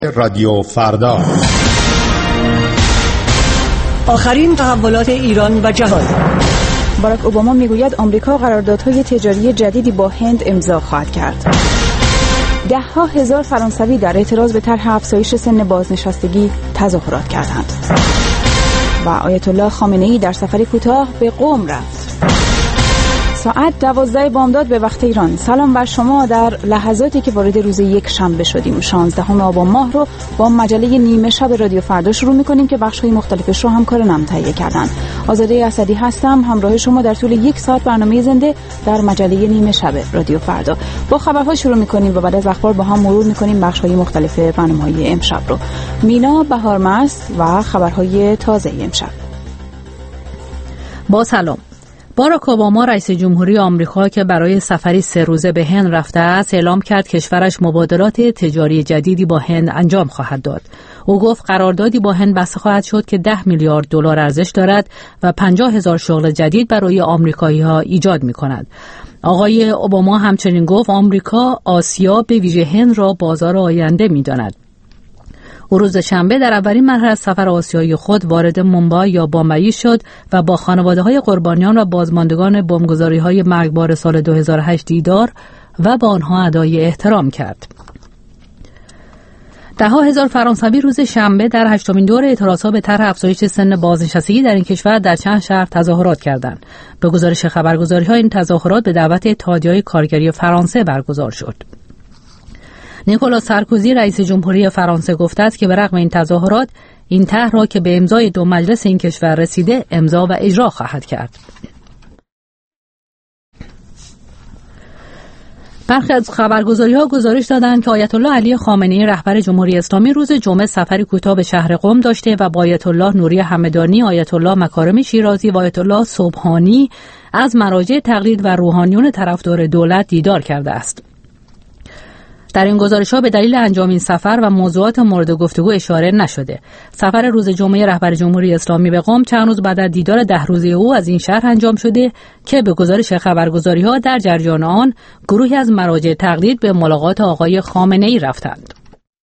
رادیو فردا، آخرین تحولات ایران و جهان. باراک اوباما میگوید آمریکا قراردادهای تجاری جدیدی با هند امضا خواهد کرد. ده‌ها هزار فرانسوی در اعتراض به طرح افزایش سن بازنشستگی تظاهرات کردند. و آیت الله خامنه‌ای در سفری کوتاه به قم رفت. ساعت 12 بامداد به وقت ایران. سلام بر شما در لحظاتی که وارد روز یک شنبه شدیم. 16 آبان ماه رو با مجله نیمه شب رادیو فردا شروع می‌کنیم که بخش‌های مختلفش رو همکارانم تهیه کردن. آزاده اسدی هستم، همراه شما در طول یک ساعت برنامه زنده در مجله نیمه شب رادیو فردا. با خبرها شروع می‌کنیم و بعد از اخبار با هم مرور می‌کنیم بخش‌های مختلف برنامه‌های امشب رو. مینا بهارمست و خبرهای تازه امشب. با سلام. باراک اوباما رئیس جمهوری آمریکا که برای سفری 3 روزه به هند رفته است، اعلام کرد کشورش مبادلات تجاری جدیدی با هند انجام خواهد داد. او گفت قراردادی با هند بسته خواهد شد که 10 میلیارد دلار ارزش دارد و 50,000 شغل جدید برای آمریکایی‌ها ایجاد می‌کند. آقای اوباما همچنین گفت آمریکا آسیا به ویژه هند را بازار آینده می‌داند. او روز شنبه در اولین مرحله از سفر آسیایی خود وارد مومبای یا بامبئی شد و با خانواده‌های قربانیان و بازماندگان بمبگذاری‌های مرگبار سال 2008 دیدار و با آنها ادای احترام کرد. ده‌ها هزار فرانسوی روز شنبه در 8مین دور اعتراضات به طرح افزایش سن بازنشستگی در این کشور در چند شهر تظاهرات کردند. به گزارش خبرگزاری‌ها این تظاهرات به دعوت اتحادیه‌های کارگری فرانسه برگزار شد. نیکولاس سارکوزی رئیس جمهوری فرانسه گفته است که به رغم این تظاهرات این طرح را که به امضای 2 مجلس این کشور رسیده امضا و اجرا خواهد کرد. برخی از خبرگزاری‌ها گزارش دادند که آیت الله علی خامنه‌ای رهبر جمهوری اسلامی روز جمعه سفری کوتاه به شهر قم داشته و با آیت الله نوری همدانی، آیت الله مکارم شیرازی و آیت الله سبحانی از مراجع تقلید و روحانیون طرفدار دولت دیدار کرده است. در این گزارش‌ها به دلیل انجام این سفر و موضوعات مورد گفتگو اشاره نشده. سفر روز جمعه رهبر جمهوری اسلامی به قم چند روز بعد از دیدار 10 روزه او از این شهر انجام شده که به گزارش خبرگزاری‌ها در جریان آن گروهی از مراجع تقلید به ملاقات آقای خامنه‌ای رفتند.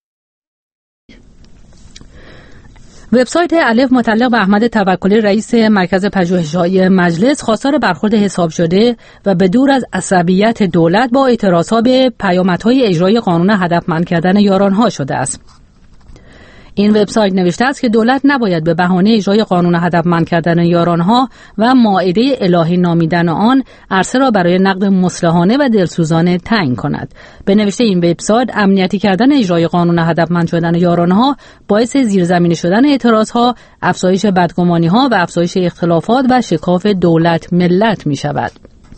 وبسایت الف متعلق به احمد توکلی رئیس مرکز پژوهش‌های مجلس خواستار برخورد حساب شده و به دور از عصبیت دولت با اعتراضها به پیامدهای اجرای قانون هدفمند کردن یارانها شده است. این وبسایت نوشته است که دولت نباید به بهانه اجرای قانون هدفمند کردن یارانها و مائده الهی نامیدن آن عرصه را برای نقد مصلحانه و دلسوزانه تعیین کند. به نوشته این وبسایت امنیتی کردن اجرای قانون هدفمند شدن یارانها باعث زیرزمینی شدن اعتراضها، افزایش بدگمانی‌ها و افزایش اختلافات و شکاف دولت ملت می شود.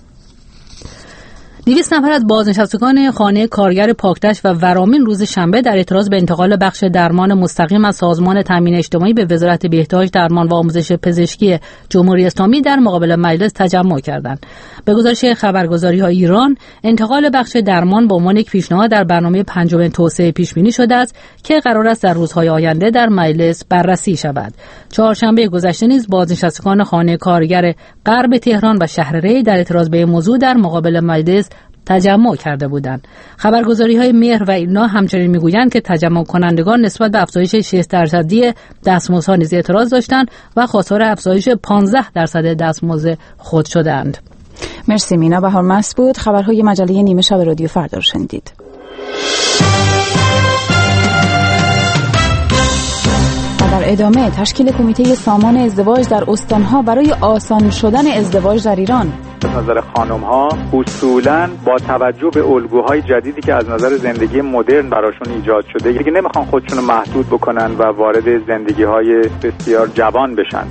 200 نفر از بازنشستگان خانه کارگر پاکدشت و ورامین روز شنبه در اعتراض به انتقال بخش درمان مستقیم از سازمان تامین اجتماعی به وزارت بهداشت، درمان و آموزش پزشکی جمهوری اسلامی در مقابل مجلس تجمع کردند. به گزارش خبرگزاری‌های ایران، انتقال بخش درمان به عنوان یک پیشنهاد در برنامه 5 توسعه پیش بینی شده است که قرار است در روزهای آینده در مجلس بررسی شود. چهارشنبه گذشته نیز بازنشستگان خانه کارگر غرب تهران و شهر ری در اعتراض به این موضوع در مقابل مجلس تجمع کرده بودند. خبرگزاری‌های مهر و اینا همچنین میگویند که تجمع کنندگان نسبت به افزایش 6% دستمزدها نیز اعتراض داشتند و خواستار افزایش 15% دستمزد خود شدند. مرسی مینا بهارمست بود. خبرهای مجله نیمه شب رادیو فردا رو شنیدید. در ادامه تشکیل کمیته سامان ازدواج در استانها برای آسان شدن ازدواج در ایران. از نظر خانم‌ها اصولاً با توجه به الگوهای جدیدی که از نظر زندگی مدرن براشون ایجاد شده دیگه نمیخوان خودشون رو محدود بکنن و وارد زندگی‌های بسیار جوان بشن.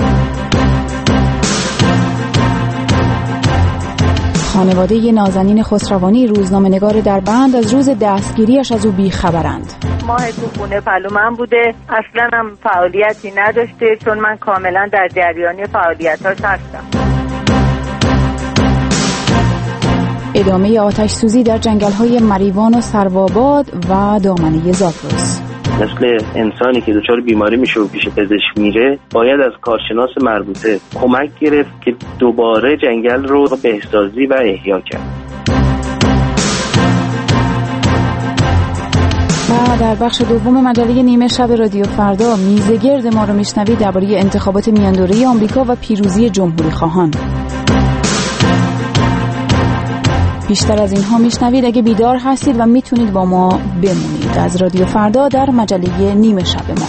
خانواده نازنین خسروانی روزنامه‌نگار دربند از روز دستگیریش از او بیخبرند. ماه تو خونه پلومن بوده، اصلا هم فعالیتی نداشته چون من کاملا در جریان فعالیتاش هستم. ادامه آتش سوزی در جنگل‌های مریوان و سروآباد و دامنه زاگرس. مثل انسانی که دچار بیماری میشه و پیش پزشک میره باید از کارشناس مربوطه کمک گرفت که دوباره جنگل رو بهسازی و احیا کرد. و در بخش دوم مجله نیمه شب رادیو فردا میزگرد ما رو میشنوید درباره انتخابات میاندوره‌ای آمریکا و پیروزی جمهوری خواهان. بیشتر از اینها میشنوید اگه بیدار هستید و میتونید با ما بمونید. از رادیو فردا در مجله نیمه شب ما.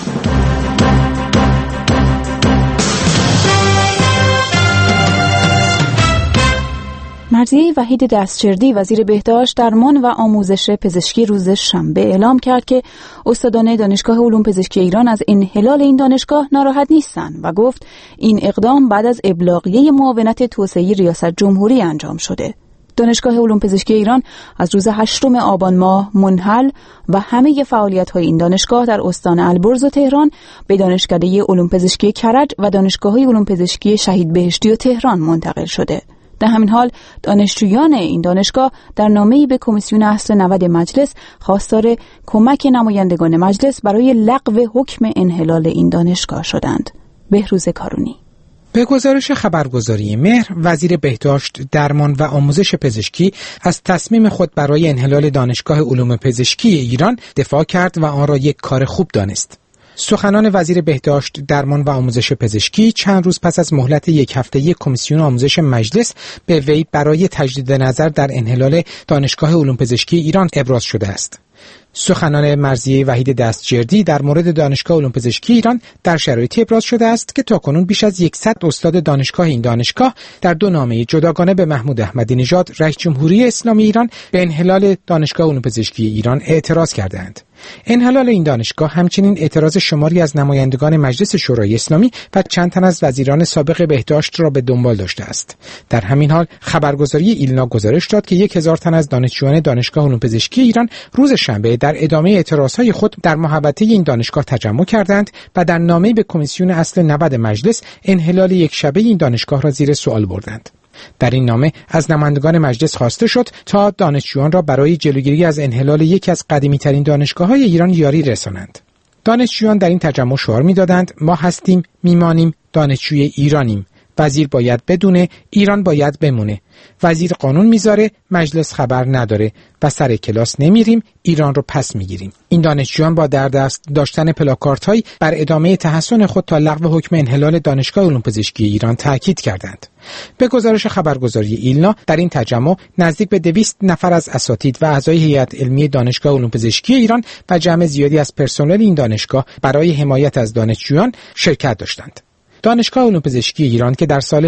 مرضیه وحید دستجردی وزیر بهداشت درمان و آموزش پزشکی روز شنبه اعلام کرد که استادان دانشگاه علوم پزشکی ایران از انحلال این دانشگاه ناراحت نیستند و گفت این اقدام بعد از ابلاغیه معاونت توسعه ریاست جمهوری انجام شده. دانشگاه علوم پزشکی ایران از روز 8 آبان ماه منحل و همه فعالیت‌های این دانشگاه در استان البرز و تهران به دانشکده علوم پزشکی کرج و دانشگاه‌های علوم پزشکی شهید بهشتی و تهران منتقل شده. در همین حال دانشجویان این دانشگاه در نامه‌ای به کمیسیون اصل 90 مجلس خواستار کمک نمایندگان مجلس برای لغو حکم انحلال این دانشگاه شدند. بهروز کارونی. به گزارش خبرگزاری مهر، وزیر بهداشت، درمان و آموزش پزشکی از تصمیم خود برای انحلال دانشگاه علوم پزشکی ایران دفاع کرد و آن را یک کار خوب دانست. سخنان وزیر بهداشت، درمان و آموزش پزشکی چند روز پس از مهلت یک هفته‌ای کمیسیون آموزش مجلس به وی برای تجدید نظر در انحلال دانشگاه علوم پزشکی ایران ابراز شده است. سخنان مرضیه وحید دستجردی در مورد دانشگاه علوم پزشکی ایران در شرایطی ابراز شده است که تاکنون بیش از 100 استاد دانشگاه این دانشگاه در 2 نامه جداگانه به محمود احمدی نژاد رئیس جمهوری اسلامی ایران به انحلال دانشگاه علوم پزشکی ایران اعتراض کردند. انحلال این دانشگاه همچنین اعتراض شماری از نمایندگان مجلس شورای اسلامی و چند تن از وزیران سابق بهداشت را به دنبال داشته است. در همین حال خبرگزاری ایلنا گزارش داد که 1000 تن از دانشجویان دانشگاه علوم پزشکی ایران روز شنبه در ادامه اعتراضهای خود در محوطه این دانشگاه تجمع کردند و در نامه‌ای به کمیسیون اصل 90 مجلس انحلال یک شبه این دانشگاه را زیر سوال بردند. در این نامه از نمایندگان مجلس خواسته شد تا دانشجویان را برای جلوگیری از انحلال یکی از قدیمی‌ترین دانشگاه‌های ایران یاری رسانند. دانشجویان در این تجمع شعار می‌دادند ما هستیم، میمانیم، دانشجوی ایرانیم. وزیر باید بدونه، ایران باید بمونه. وزیر قانون میذاره، مجلس خبر نداره و سر کلاس نمیریم، ایران رو پس میگیریم. این دانشجویان با در دست داشتن پلاکاردهایی بر ادامه تحصن خود تا لغو حکم انحلال دانشگاه علوم پزشکی ایران تاکید کردند. به گزارش خبرگزاری ایلنا در این تجمع نزدیک به 200 نفر از اساتید و اعضای هیئت علمی دانشگاه علوم پزشکی ایران و جمع زیادی از پرسنل این دانشگاه برای حمایت از دانشجویان شرکت داشتند. دانشگاه علوم پزشکی ایران که در سال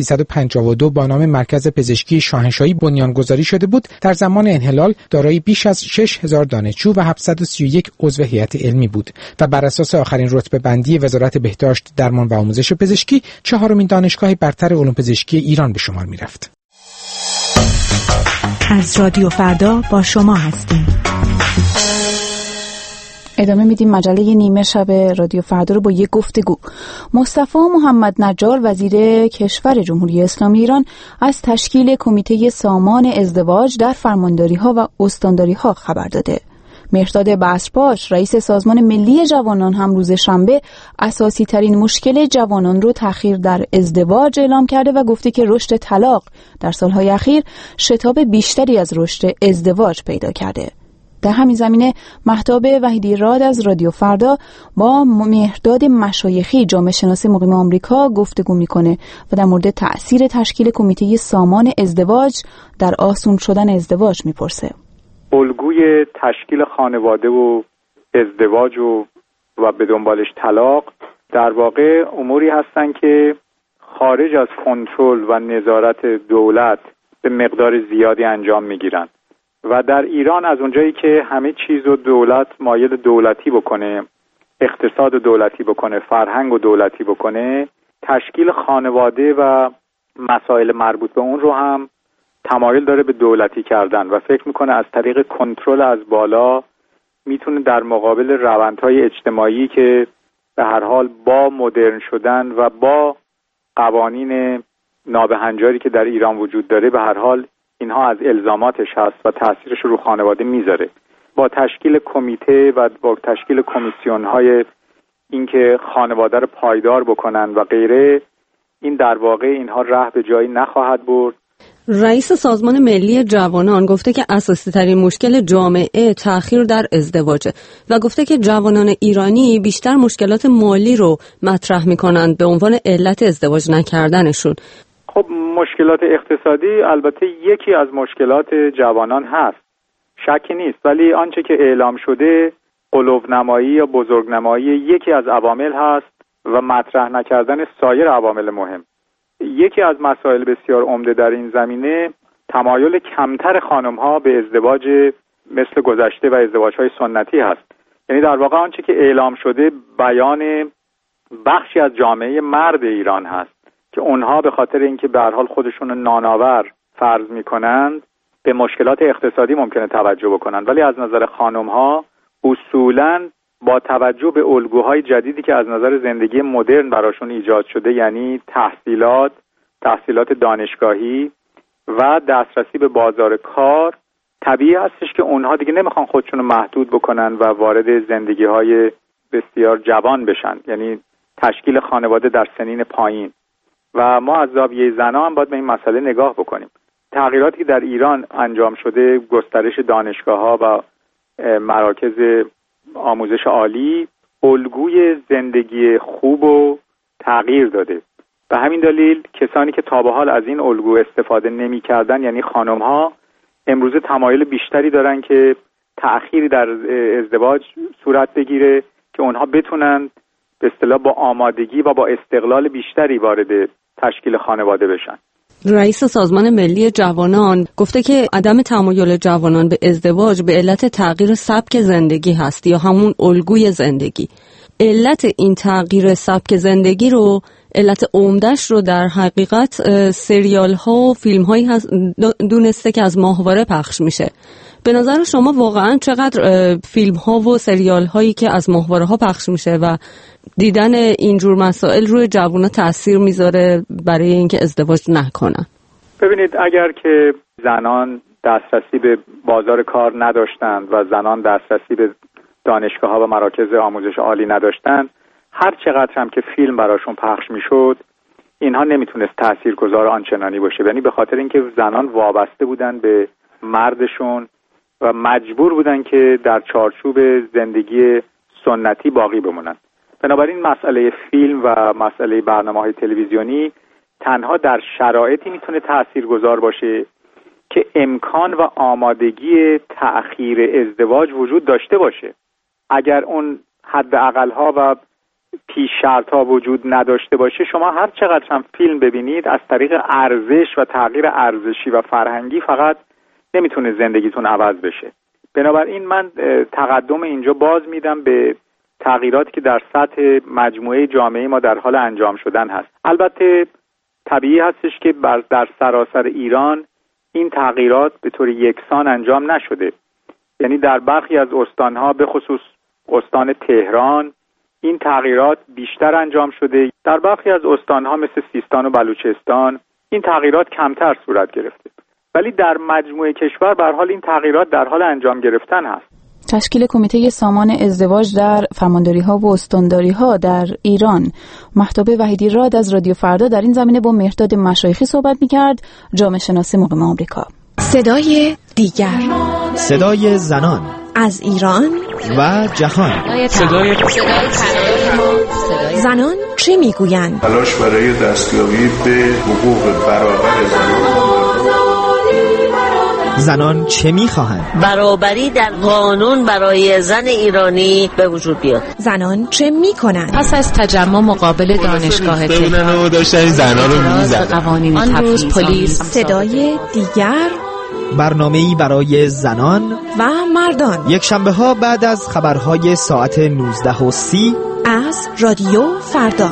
1352 با نام مرکز پزشکی شاهنشاهی بنیانگذاری شده بود، در زمان انحلال دارای بیش از 6000 دانشجو و 731 عضو هیئت علمی بود و بر اساس آخرین رتبه بندی وزارت بهداشت، درمان و آموزش پزشکی 4مین دانشگاه برتر علوم پزشکی ایران به شمار می‌رفت. از رادیو فردا با شما هستیم. ادامه میدیم مجله نیمه شب رادیو فردا رو با یک گفتگو. مصطفی محمد نجار وزیر کشور جمهوری اسلامی ایران از تشکیل کمیته سامان ازدواج در فرمانداری‌ها و استانداری‌ها خبر داده. مهرداد بصرپاش رئیس سازمان ملی جوانان هم روز شنبه اساسی ترین مشکل جوانان رو تأخیر در ازدواج اعلام کرده و گفته که رشد طلاق در سالهای اخیر شتاب بیشتری از رشد ازدواج پیدا کرده. در همین زمینه مهتاب وحیدی راد از رادیو فردا با مهرداد مشایخی جامعه شناس مقیم آمریکا گفتگو میکنه و در مورد تأثیر تشکیل کمیته سامان ازدواج در آسون شدن ازدواج میپرسه. الگوی تشکیل خانواده و ازدواج و به دنبالش طلاق در واقع اموری هستن که خارج از کنترل و نظارت دولت به مقدار زیادی انجام میگیرن و در ایران از اونجایی که همه چیز رو دولت مایل دولتی بکنه، اقتصاد دولتی بکنه، فرهنگ و دولتی بکنه، تشکیل خانواده و مسائل مربوط به اون رو هم تمایل داره به دولتی کردن و فکر میکنه از طریق کنترل از بالا میتونه در مقابل روندهای اجتماعی که به هر حال با مدرن شدن و با قوانین نابهنجاری که در ایران وجود داره به هر حال اینها از الزاماتش هست و تأثیرش رو خانواده میذاره. با تشکیل کمیته و با تشکیل کمیسیون‌های اینکه خانواده رو پایدار بکنن و غیره، این در واقع اینها راه به جایی نخواهد برد. رئیس سازمان ملی جوانان گفته که اساسی ترین مشکل جامعه تأخیر در ازدواجه و گفته که جوانان ایرانی بیشتر مشکلات مالی رو مطرح میکنند به عنوان علت ازدواج نکردنشون. خب مشکلات اقتصادی البته یکی از مشکلات جوانان هست، شکی نیست، ولی آنچه که اعلام شده قلوب‌نمایی یا بزرگنمایی یکی از عوامل هست و مطرح نکردن سایر عوامل مهم. یکی از مسائل بسیار عمده در این زمینه تمایل کمتر خانم‌ها به ازدواج مثل گذشته و ازدواج‌های سنتی هست. یعنی در واقع آنچه که اعلام شده بیان بخشی از جامعه مرد ایران هست که اونها به خاطر اینکه به هر حال خودشون نانآور فرض می‌کنند به مشکلات اقتصادی ممکنه توجه بکنند، ولی از نظر خانم‌ها اصولاً با توجه به الگوهای جدیدی که از نظر زندگی مدرن براشون ایجاد شده، یعنی تحصیلات دانشگاهی و دسترسی به بازار کار، طبیعی هستش که اونها دیگه نمیخوان خودشون رو محدود بکنن و وارد زندگی‌های بسیار جوان بشن، یعنی تشکیل خانواده در سنین پایین. و ما از زاویه زنان هم باید به این مسئله نگاه بکنیم. تغییراتی در ایران انجام شده، گسترش دانشگاه‌ها و مراکز آموزش عالی الگوی زندگی خوب و تغییر داده. به همین دلیل کسانی که تا به حال از این الگو استفاده نمی‌کردن، یعنی خانم‌ها، امروزه تمایل بیشتری دارن که تأخیری در ازدواج صورت بگیره که اونها بتونن به اصطلاح با آمادگی و با استقلال بیشتری وارد تشکیل خانواده بشن. رئیس سازمان ملی جوانان گفته که عدم تمایل جوانان به ازدواج به علت تغییر سبک زندگی هست یا همون الگوی زندگی. علت این تغییر سبک زندگی رو، علت عمده‌اش رو در حقیقت سریال ها و فیلم هایی دونسته که از ماهواره پخش میشه. به نظر شما واقعا چقدر فیلم ها و سریال هایی که از ماهواره ها پخش میشه و دیدن اینجور مسائل روی جوونا تأثیر میذاره برای اینکه ازدواج نکنن؟ ببینید، اگر که زنان دسترسی به بازار کار نداشتند و زنان دسترسی به دانشگاه ها و مراکز آموزش عالی نداشتند، هر چقدر هم که فیلم براشون پخش میشد اینها نمیتونست تاثیرگذار آنچنانی باشه. یعنی به خاطر اینکه زنان وابسته بودن به مردشون و مجبور بودن که در چارچوب زندگی سنتی باقی بمونن. بنابراین مسئله فیلم و مسئله برنامه‌های تلویزیونی تنها در شرایطی میتونه تاثیرگذار باشه که امکان و آمادگی تأخیر ازدواج وجود داشته باشه. اگر اون حداقل‌ها و پیش شرط‌ها وجود نداشته باشه، شما هر چقدر هم فیلم ببینید از طریق ارزش و تغییر ارزشی و فرهنگی فقط نمیتونه زندگیتون عوض بشه. بنابراین من تقدم اینجا باز میدم به تغییراتی که در سطح مجموعه جامعه ما در حال انجام شدن هست. البته طبیعی هستش که در سراسر ایران این تغییرات به طور یکسان انجام نشده. یعنی در برخی از استانها، به خصوص استان تهران، این تغییرات بیشتر انجام شده. در برخی از استانها مثل سیستان و بلوچستان این تغییرات کمتر صورت گرفته. ولی در مجموعه کشور به هر حال این تغییرات در حال انجام گرفتن هست. تشکیل کمیته سامان ازدواج در فرمانداری‌ها و استانداری‌ها در ایران. مهتاب وحیدی راد از رادیو فردا در این زمینه با مهرداد مشایخی صحبت می‌کرد. جامعه شناس مقیم آمریکا. صدای دیگر، صدای زنان از ایران و جهان. صدای زنان چه میگویند؟ تلاش برای دستیابی به حقوق برابر زنان چه میخواهند؟ برابری در قانون برای زن ایرانی به وجود بیاد. زنان چه میکنند؟ پس از تجمع مقابل دانشگاه تهران داشتن زنان رو میزدن. قوانین تبعیض، پلیس. صدای دیگر، برنامه‌ای برای زنان و مردان، یک شنبه ها بعد از خبرهای ساعت 19:30 از رادیو فردا.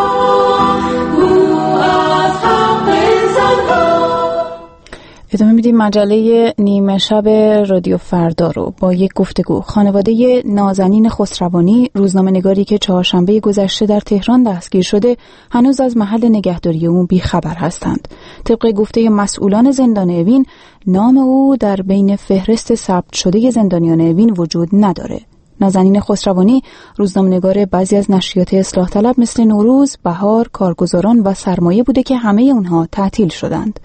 ادامه میدیم مجله نیمه شب رادیو فردا رو با یک گفتگو. خانواده نازنین خسروانی، روزنامه‌نگاری که چهارشنبه گذشته در تهران دستگیر شده، هنوز از محل نگهداری او بی‌خبر هستند. طبق گفته مسئولان زندان اوین، نام او در بین فهرست ثبت شده زندانیان اوین وجود نداره. نازنین خسروانی روزنامه‌نگار بعضی از نشریات اصلاح طلب مثل نوروز، بهار، کارگزاران و سرمایه بوده که همه اونها تعطیل شدند.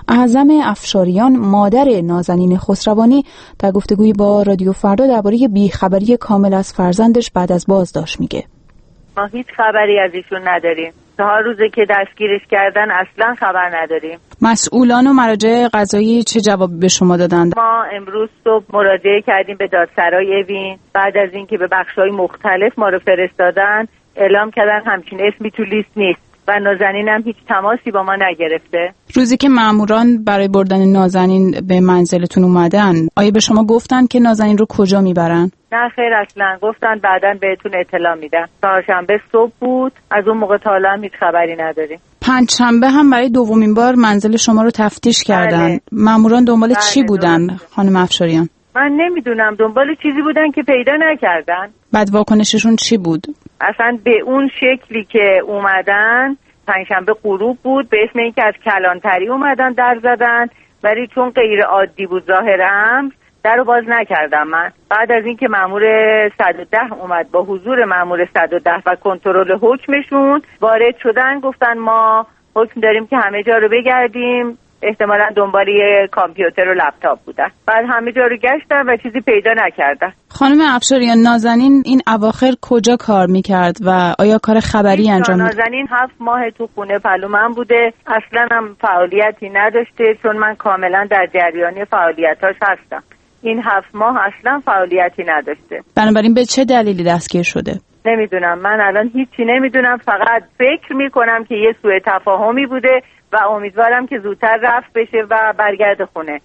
اعظم افشاریان مادر نازنین خسروانی در گفتگویی با رادیو فردا درباره بیخبری کامل از فرزندش بعد از بازداشت میگه. ما هیچ خبری از ایشون نداریم. 4 روزه که دستگیرش کردن اصلا خبر نداریم. مسئولان و مراجع قضایی چه جوابی به شما دادند؟ ما امروز صبح مراجعه کردیم به دادسرای اوین. بعد از اینکه به بخش‌های مختلف ما رو فرستادن اعلام کردن همچین اسمی تو لیست نیست و نازنین هم هیچ تماسی با ما نگرفته. روزی که ماموران برای بردن نازنین به منزلتون اومدن آیا به شما گفتن که نازنین رو کجا میبرن؟ نه خیر، اصلا گفتن بعداً بهتون اطلاع میدن. چهارشنبه صبح بود، از اون موقع تا حالا هم هیچ خبری نداریم. پنجشنبه هم برای دومین بار منزل شما رو تفتیش کردن. بله. ماموران دنبال چی بودن خانم افشاریان؟ من نمیدونم، دنبال چیزی بودن که پیدا نکردن. بعد واکنششون چی بود؟ اصلا به اون شکلی که اومدن، پنجشنبه غروب بود، به اسم اینکه از کلانتری اومدن در زدن، ولی چون غیر عادی بود ظاهر امر در رو باز نکردم. من بعد از اینکه مأمور 110 اومد با حضور مأمور 110 و کنترل حکمشون وارد شدن، گفتن ما حکم داریم که همه جا رو بگردیم، احتمالاً دنبال یه کامپیوتر و لپتاپ بودن. بعد همه جا رو گشتن و چیزی پیدا نکردن. خانم افشاریان، نازنین این اواخر کجا کار میکرد و آیا کار خبری انجام میداد؟ نازنین 7 ماه تو خونه پلو من بوده، اصلا هم فعالیتی نداشته، چون من کاملا در جریان فعالیتاش هستم. این 7 ماه اصلا فعالیتی نداشته. بنابراین به چه دلیلی دستگیر شده؟ نمیدونم، من الان هیچی نمیدونم، فقط فکر میکنم که یه سوء تفاهمی بوده و امیدوارم که زودتر رفع بشه و برگرده خونه.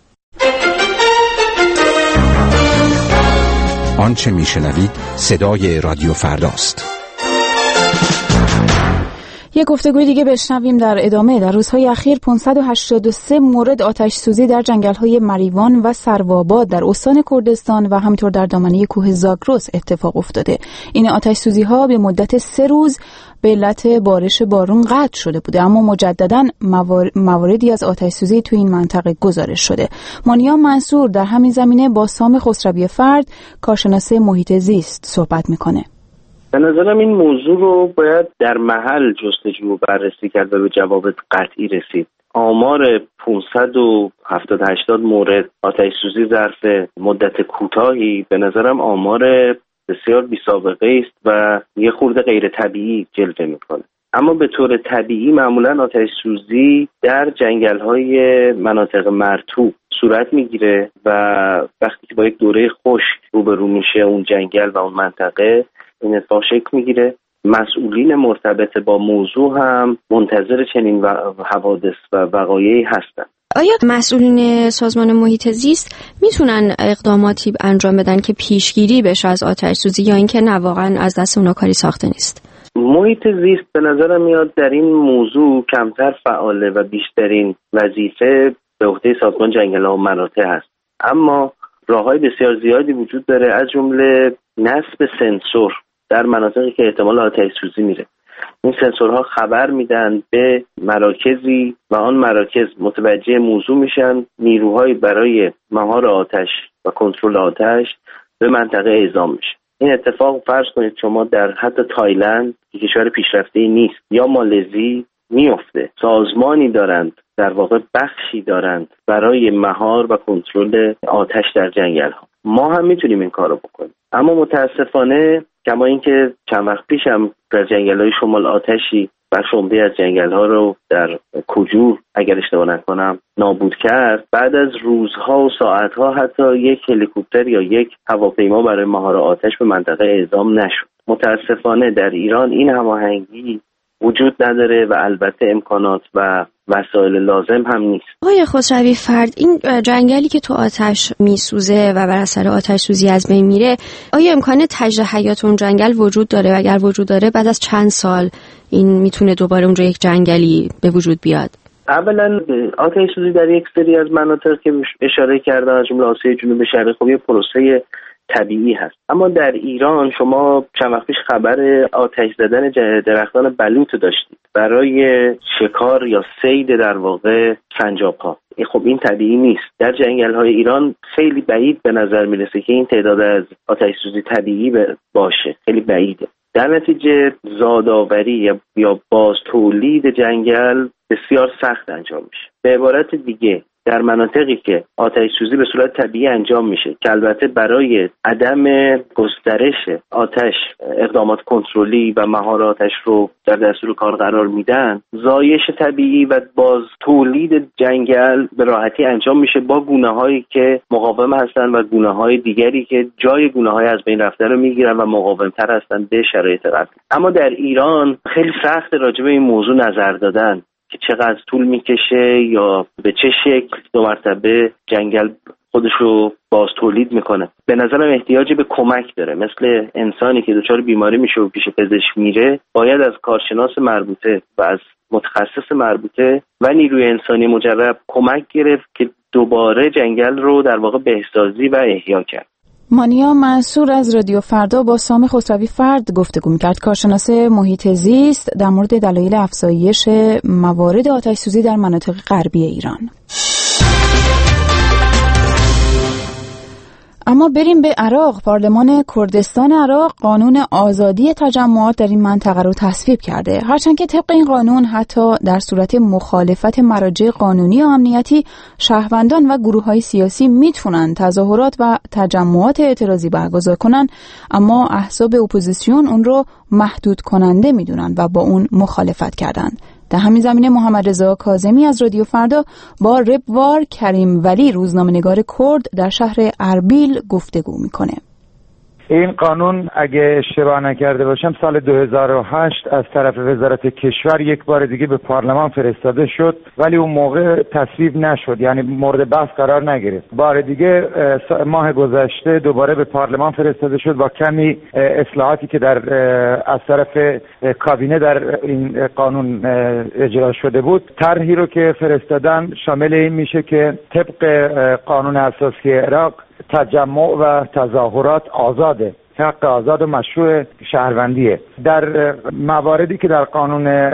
آنچه میشنوید صدای رادیو فرداست. یک گفتگوی دیگه بشنویم در ادامه. در روزهای اخیر 583 مورد آتش سوزی در جنگل‌های مریوان و سروآباد در استان کردستان و همینطور در دامنه کوه زاگرس اتفاق افتاده. این آتش سوزی‌ها به مدت 3 روز به علت بارش بارون قطع شده بوده، اما مجدداً مواردی از آتش سوزی تو این منطقه گزارش شده. مانیا منصور در همین زمینه با سام خسروی فرد، کارشناس محیط زیست، صحبت میکنه. به نظرم این موضوع رو باید در محل جستجو و بررسی کرد و به جواب قطعی رسید. آمار 570-80 مورد آتش سوزی ظرف مدت کوتاهی به نظرم آمار بسیار بی‌سابقه است و یه خورده غیر طبیعی جلوه میکنه. اما به طور طبیعی معمولا آتش سوزی در جنگل‌های مناطق مرطوب صورت میگیره و وقتی که با یک دوره خشک روبرو میشه اون جنگل و اون منطقه، این اتفاق شکل میگیره. مسئولین مرتبط با موضوع هم منتظر چنین حوادث و وقایعی هستند. آیا مسئولین سازمان محیط زیست میتونن اقداماتی انجام بدن که پیشگیری بشه از آتش سوزی، یا اینکه نه واقعا از دست اونا کاری ساخته نیست؟ محیط زیست به نظرم میاد در این موضوع کمتر فعاله و بیشترین وظیفه به عهده سازمان جنگل‌ها و مراتع هست. اما راه‌های بسیار زیادی وجود داره، از جمله نصب سنسور در مناطقی که احتمال آتش سوزی میره. این سنسورها خبر میدن به مراکزی و آن مراکز متوجه موضوع میشن، نیروهایی برای مهار آتش و کنترل آتش به منطقه اعزام میشه. این اتفاق فرض کنید شما در حتی تایلند که کشور پیشرفته‌ای نیست یا مالزی میفته. سازمانی دارند، در واقع بخشی دارند برای مهار و کنترل آتش در جنگل‌ها. ما هم میتونیم این کارو بکنیم، اما متاسفانه کما اینکه چند وقت پیش هم در جنگل‌های شمال آتشی بخش عمده از جنگل‌ها رو در کجور اگر اشتباه نکنم نابود کرد، بعد از روزها و ساعتها حتی یک هلیکوپتر یا یک هواپیما برای مهار آتش به منطقه اعزام نشد. متاسفانه در ایران این هماهنگی وجود نداره و البته امکانات و وسایل لازم هم نیست. آقای خسروی فرد، این جنگلی که تو آتش میسوزه و بر اثر آتش سوزی از بین میره، آیا امکان تجدید حیات اون جنگل وجود داره و اگر وجود داره بعد از چند سال این میتونه دوباره اونجا یک جنگلی به وجود بیاد؟ اولا آتش سوزی در یک سری از مناطق که اشاره کردن از جمله آسیای جنوب شرقی خب یه پروسه طبیعی هست. اما در ایران شما چند وقت پیش خبر آتش زدن درختان بلوط داشتید برای شکار یا صید در واقع سنجاب‌ها. خب این طبیعی نیست. در جنگل‌های ایران خیلی بعید به نظر میرسه که این تعداد از آتش سوزی طبیعی باشه. خیلی بعیده. در نتیجه زادآوری یا باز تولید جنگل بسیار سخت انجام میشه. به عبارت دیگه در مناطقی که آتش سوزی به صورت طبیعی انجام میشه که البته برای عدم گسترش آتش اقدامات کنترلی و مهار آتش رو در دستور کار قرار میدن، زایش طبیعی و باز تولید جنگل به راحتی انجام میشه با گونه‌هایی که مقاوم هستن و گونه‌های دیگری که جای گونه‌های از بین رفته رو میگیرن و مقاوم‌تر هستن به شرایط قبلی. اما در ایران خیلی سخت راجع به این موضوع نظر دادن که چقدر طول میکشه یا به چه شکل 2 مرتبه جنگل خودشو باز تولید میکنه. به نظرم احتیاجی به کمک داره. مثل انسانی که دچار بیماری میشه و پیش پزشک میره، باید از کارشناس مربوطه و از متخصص مربوطه و نیروی انسانی مجرب کمک گرفت که دوباره جنگل رو در واقع بهسازی و احیا کرد. مانیا منصور از رادیو فردا با سام خسروی فرد گفتگو می‌کرد، کارشناس محیط زیست، در مورد دلایل افزایش موارد آتش‌سوزی در مناطق غربی ایران. اما بریم به عراق. پارلمان کردستان عراق قانون آزادی تجمعات در این منطقه رو تصویب کرده، هرچند که طبق این قانون حتی در صورت مخالفت مراجع قانونی و امنیتی شهروندان و گروه‌های سیاسی میتونن تظاهرات و تجمعات اعتراضی برگزار کنن، اما احزاب اپوزیسیون اون رو محدود کننده میدونن و با اون مخالفت کردن. در همین زمینه محمد رضا کاظمی از رادیو فردا با ربوار کریم ولی روزنامه‌نگار کرد در شهر اربیل گفتگو میکنه. این قانون اگه اشتباه نکرده باشم سال 2008 از طرف وزارت کشور یک بار دیگه به پارلمان فرستاده شد، ولی اون موقع تصویب نشد، یعنی مورد بحث قرار نگرفت. بار دیگه ماه گذشته دوباره به پارلمان فرستاده شد با کمی اصلاحاتی که در از طرف کابینه در این قانون اجرا شده بود. طرحی رو که فرستادن شامل این میشه که طبق قانون اساسی عراق تجمع و تظاهرات آزاده، حق آزاد و مشروع شهروندیه. در مواردی که در قانون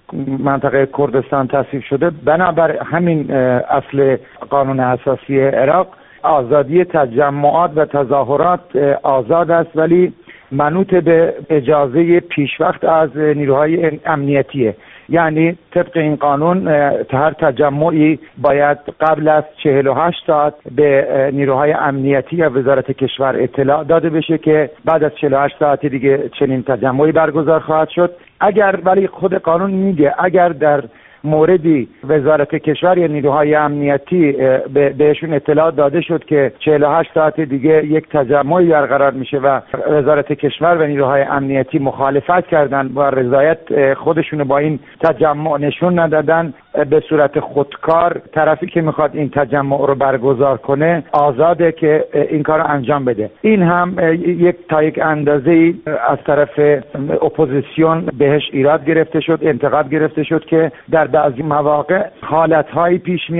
منطقه کردستان تصویب شده، بنابر همین اصل قانون اساسی عراق، آزادی تجمعات و تظاهرات آزاد است، ولی منوط به اجازه پیشوقت از نیروهای امنیتیه. یعنی طبق این قانون هر تجمعی باید قبل از 48 ساعت به نیروهای امنیتی یا وزارت کشور اطلاع داده بشه که بعد از 48 ساعت دیگه چنین تجمعی برگزار خواهد شد. ولی خود قانون میگه اگر در موردی وزارت کشور یا نیروهای امنیتی بهشون اطلاع داده شد که 48 ساعت دیگه یک تجمعی برقرار میشه و وزارت کشور و نیروهای امنیتی مخالفت کردن و رضایت خودشون با این تجمع نشون ندادن، به صورت خودکار طرفی که میخواد این تجمع رو برگزار کنه آزاده که این کار رو انجام بده. این هم تا یک اندازه‌ای از طرف اپوزیسیون بهش ایراد گرفته شد، انتقاد گرفته شد که در بعضی مواقع حالت‌هایی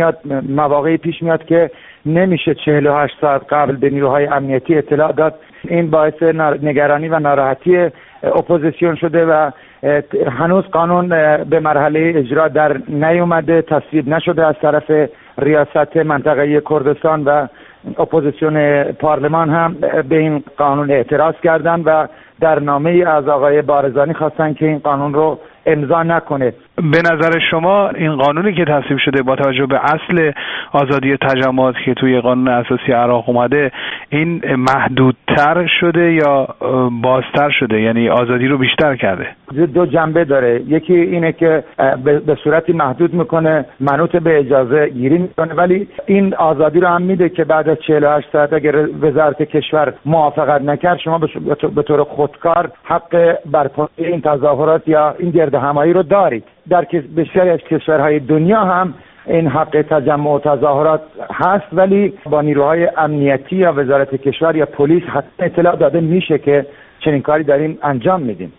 مواقعی پیش میاد که نمیشه 48 ساعت قبل به نیروهای امنیتی اطلاع داد. این باعث نگرانی و ناراحتی اپوزیسیون شده و هنوز قانون به مرحله اجرا در نیومده، تصویب نشده از طرف ریاست منطقه کردستان و اپوزیسیون پارلمان هم به این قانون اعتراض کردن و در نامه‌ای از آقای بارزانی خواستن که این قانون رو امضا نکنه. به نظر شما این قانونی که تصویب شده با توجه به اصل آزادی تجمعات که توی قانون اساسی عراق اومده، این محدودتر شده یا بازتر شده، یعنی آزادی رو بیشتر کرده؟ دو جنبه داره. یکی اینه که به صورتی محدود میکنه، منوط به اجازه گیری میکنه، ولی این آزادی رو هم میده که بعد از 48 ساعت اگر وزارت کشور موافقت نکرد، شما به طور خودکار حق برپایی این تظاهرات یا این گردهمایی رو دارید. در بسیاری از کشورهای دنیا هم این حق تجمع و تظاهرات هست، ولی با نیروهای امنیتی یا وزارت کشور یا پلیس حتی اطلاع داده میشه که چنین کاری داریم انجام میدیم.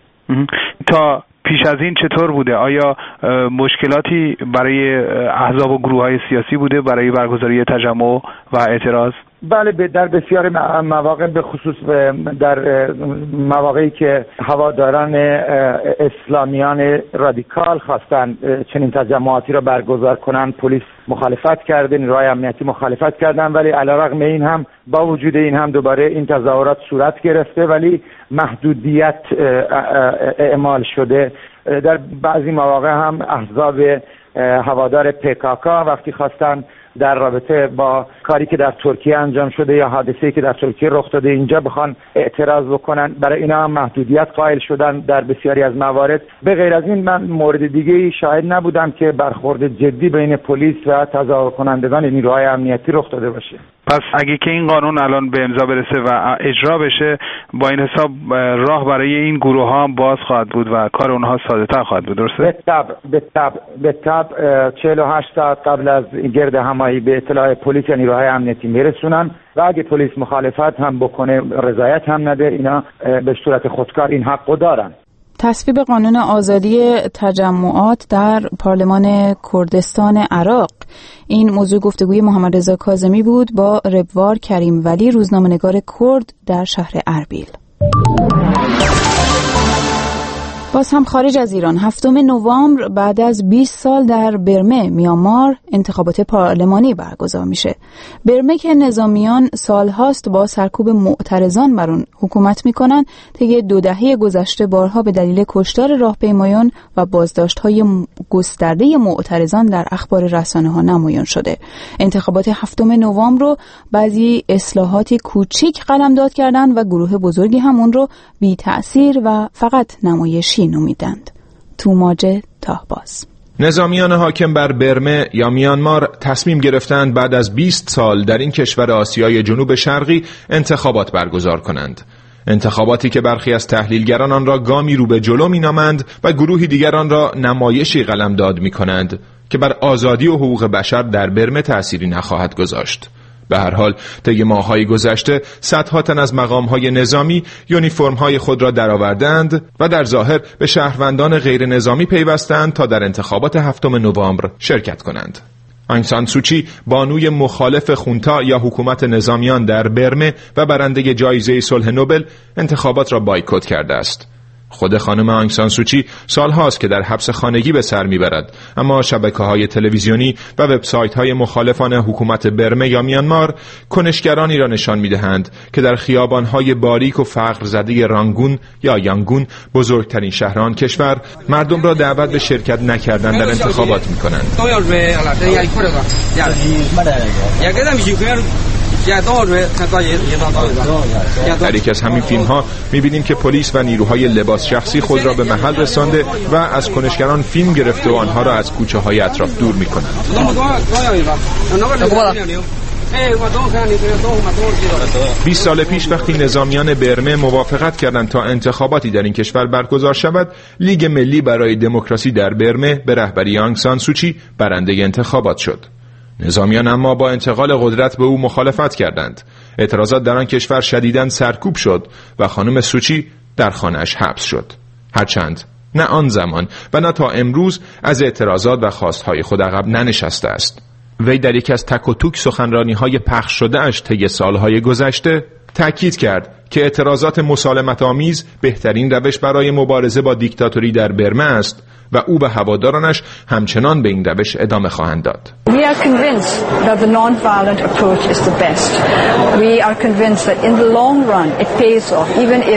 تا پیش از این چطور بوده؟ آیا مشکلاتی برای احزاب و گروه‌های سیاسی بوده برای برگزاری تجمع و اعتراض؟ بله، در بسیار مواقع، به خصوص در مواقعی که هواداران اسلامیان رادیکال خواستن چنین تجمعاتی را برگزار کنند، پلیس مخالفت کرده، نیروهای امنیتی مخالفت کردن، ولی علیرغم این هم، با وجود این هم دوباره این تظاهرات صورت گرفته، ولی محدودیت اعمال شده. در بعضی مواقع هم احزاب هوادار PKK وقتی خواستن در رابطه با کاری که در ترکیه انجام شده یا حادثه‌ای که در ترکیه رخ داده اینجا بخوان اعتراض بکنن، برای اینا هم محدودیت قائل شدن در بسیاری از موارد. به غیر از این من مورد دیگه‌ای شاهد نبودم که برخورد جدی بین پلیس و تظاهر کنندگان نیروهای امنیتی رخ داده باشه. پس اگه که این قانون الان به امضا برسه و اجرا بشه، با این حساب راه برای این گروه ها هم باز خواهد بود و کار اونها ساده تر خواهد بود، درسته؟ به طبع 48 ساعت قبل از گرد همایی به اطلاع پلیس یا نیروهای امنیتی میرسونن و اگه پلیس مخالفت هم بکنه، رضایت هم نده، اینا به صورت خودکار این حقو دارن. تصویب قانون آزادی تجمعات در پارلمان کردستان عراق. این موضوع گفتگوی محمد رضا کاظمی بود با ربوار کریم ولی، روزنامه‌نگار کرد در شهر اربیل. باز هم خارج از ایران، 7 نوامبر بعد از 20 سال در برمه میانمار انتخابات پارلمانی برگزار میشه. برمه که نظامیان سالهاست با سرکوب معترضان بر اون حکومت میکنن، طی 2 دهه گذشته بارها به دلیل کشتار راهپیمایان و بازداشت‌های گسترده معترضان در اخبار رسانه‌ها نمایان شده. انتخابات 7 نوامبر رو بعضی اصلاحاتی کوچیک قلمداد کردن و گروه بزرگی هم اون رو بی تأثیر و فقط نمایشی نومیدند. توماج تاهباز. نظامیان حاکم بر برمه یا میانمار تصمیم گرفتند بعد از 20 سال در این کشور آسیای جنوب شرقی انتخابات برگزار کنند. انتخاباتی که برخی از تحلیلگران آن را گامی رو به جلو می‌نامند و گروهی دیگر آن را نمایشی قلمداد می‌کنند که بر آزادی و حقوق بشر در برمه تأثیری نخواهد گذاشت. به هر حال طی ماه‌های گذشته صدها تن از مقام‌های نظامی یونیفرم‌های خود را درآوردند و در ظاهر به شهروندان غیر نظامی پیوستند تا در انتخابات 7 نوامبر شرکت کنند. آنگ سان سوچی، بانوی مخالف خونتا یا حکومت نظامیان در برمه و برنده جایزه صلح نوبل، انتخابات را بایکوت کرده است. خود خانم آنگ سان سوچی سالهاست که در حبس خانگی به سر میبرد، اما شبکه‌های تلویزیونی و وبسایت‌های مخالفان حکومت برمه یا میانمار کنشگرانی را نشان می‌دهند که در خیابان‌های باریک و فقر زده رانگون یا یانگون، بزرگترین شهر آن کشور، مردم را دعوت به شرکت نکردن در انتخابات می‌کنند. در یکی از همین فیلم‌ها می‌بینیم که پلیس و نیروهای لباس شخصی خود را به محل رسانده و از کنشگران فیلم گرفته و آنها را از کوچه‌های اطراف دور می‌کنند. 20 سال پیش وقتی نظامیان برمه موافقت کردند تا انتخاباتی در این کشور برگزار شود، لیگ ملی برای دموکراسی در برمه به رهبری آنگ سان سوچی برنده انتخابات شد. نظامیان اما با انتقال قدرت به او مخالفت کردند. اعتراضات در آن کشور شدیداً سرکوب شد و خانم سوچی در خانه‌اش حبس شد. هرچند نه آن زمان و نه تا امروز از اعتراضات و خواستهای خود عقب ننشسته است. وی در یکی از تک و توک سخنرانی‌های پخش شده اش طی سالهای گذشته تأکید کرد که اعتراضات مسالمت‌آمیز بهترین روش برای مبارزه با دیکتاتوری در برمه است و او و هوادارانش همچنان به این روش ادامه خواهند داد. We are convinced that the non-violent approach is the best. We are convinced that in the long run it pays off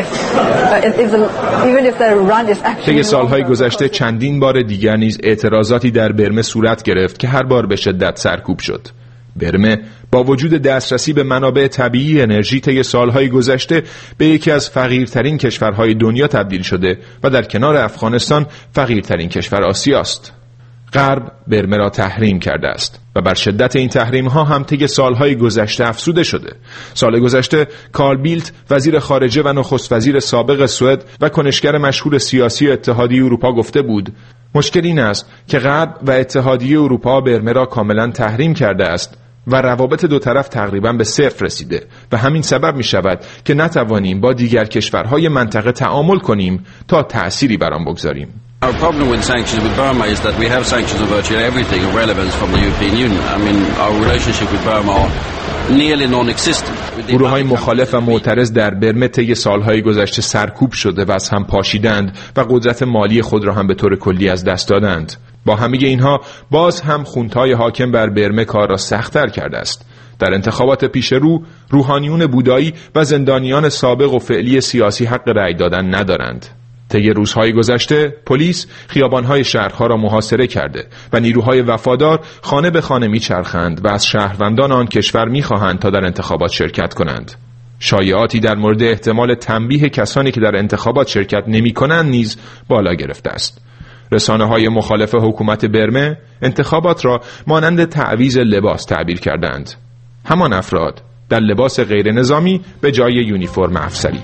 even if the run is actually. طی سالهای گذشته چندین بار دیگر نیز اعتراضاتی در برمه صورت گرفت که هر بار به شدت سرکوب شد. برمه با وجود دسترسی به منابع طبیعی انرژی طی سالهای گذشته به یکی از فقیرترین کشورهای دنیا تبدیل شده و در کنار افغانستان فقیرترین کشور آسیاست. غرب برمه را تحریم کرده است و بر شدت این تحریم ها هم طی سالهای گذشته افزوده شده. سال گذشته کارل بیلت، وزیر خارجه و نخست وزیر سابق سوئد و کنشگر مشهور سیاسی اتحادیه اروپا گفته بود مشکل این است که غرب و اتحادیه اروپا برمه را کاملا تحریم کرده است و روابط دو طرف تقریبا به صفر رسیده و همین سبب می شود که نتوانیم با دیگر کشورهای منطقه تعامل کنیم تا تأثیری بر آن بگذاریم. Our problem with sanctions with Burma is that we have sanctions on virtually everything of relevance from the European Union. I mean, our relationship with Burma nearly non-existent. گروه‌های مخالف و معترض در برمه طی سالهای گذشته سرکوب شده و از هم پاشیدند و قدرت مالی خود را هم به طور کلی از دست دادند. با همه اینها باز هم خونتای حاکم بر برمه کار را سخت‌تر کرده است. در انتخابات پیش رو، روحانیون بودایی و زندانیان سابق و فعلی سیاسی حق رأی دادن ندارند. طی روزهای گذشته، پلیس خیابان‌های شهرها را محاصره کرده و نیروهای وفادار خانه به خانه می‌چرخند و از شهروندان آن کشور می‌خواهند تا در انتخابات شرکت کنند. شایعاتی در مورد احتمال تنبیه کسانی که در انتخابات شرکت نمی‌کنند نیز بالا گرفته است. رسانه‌های مخالف حکومت برمه انتخابات را مانند تعویض لباس تعبیر کردند. همان افراد در لباس غیر نظامی به جای یونیفرم افسری.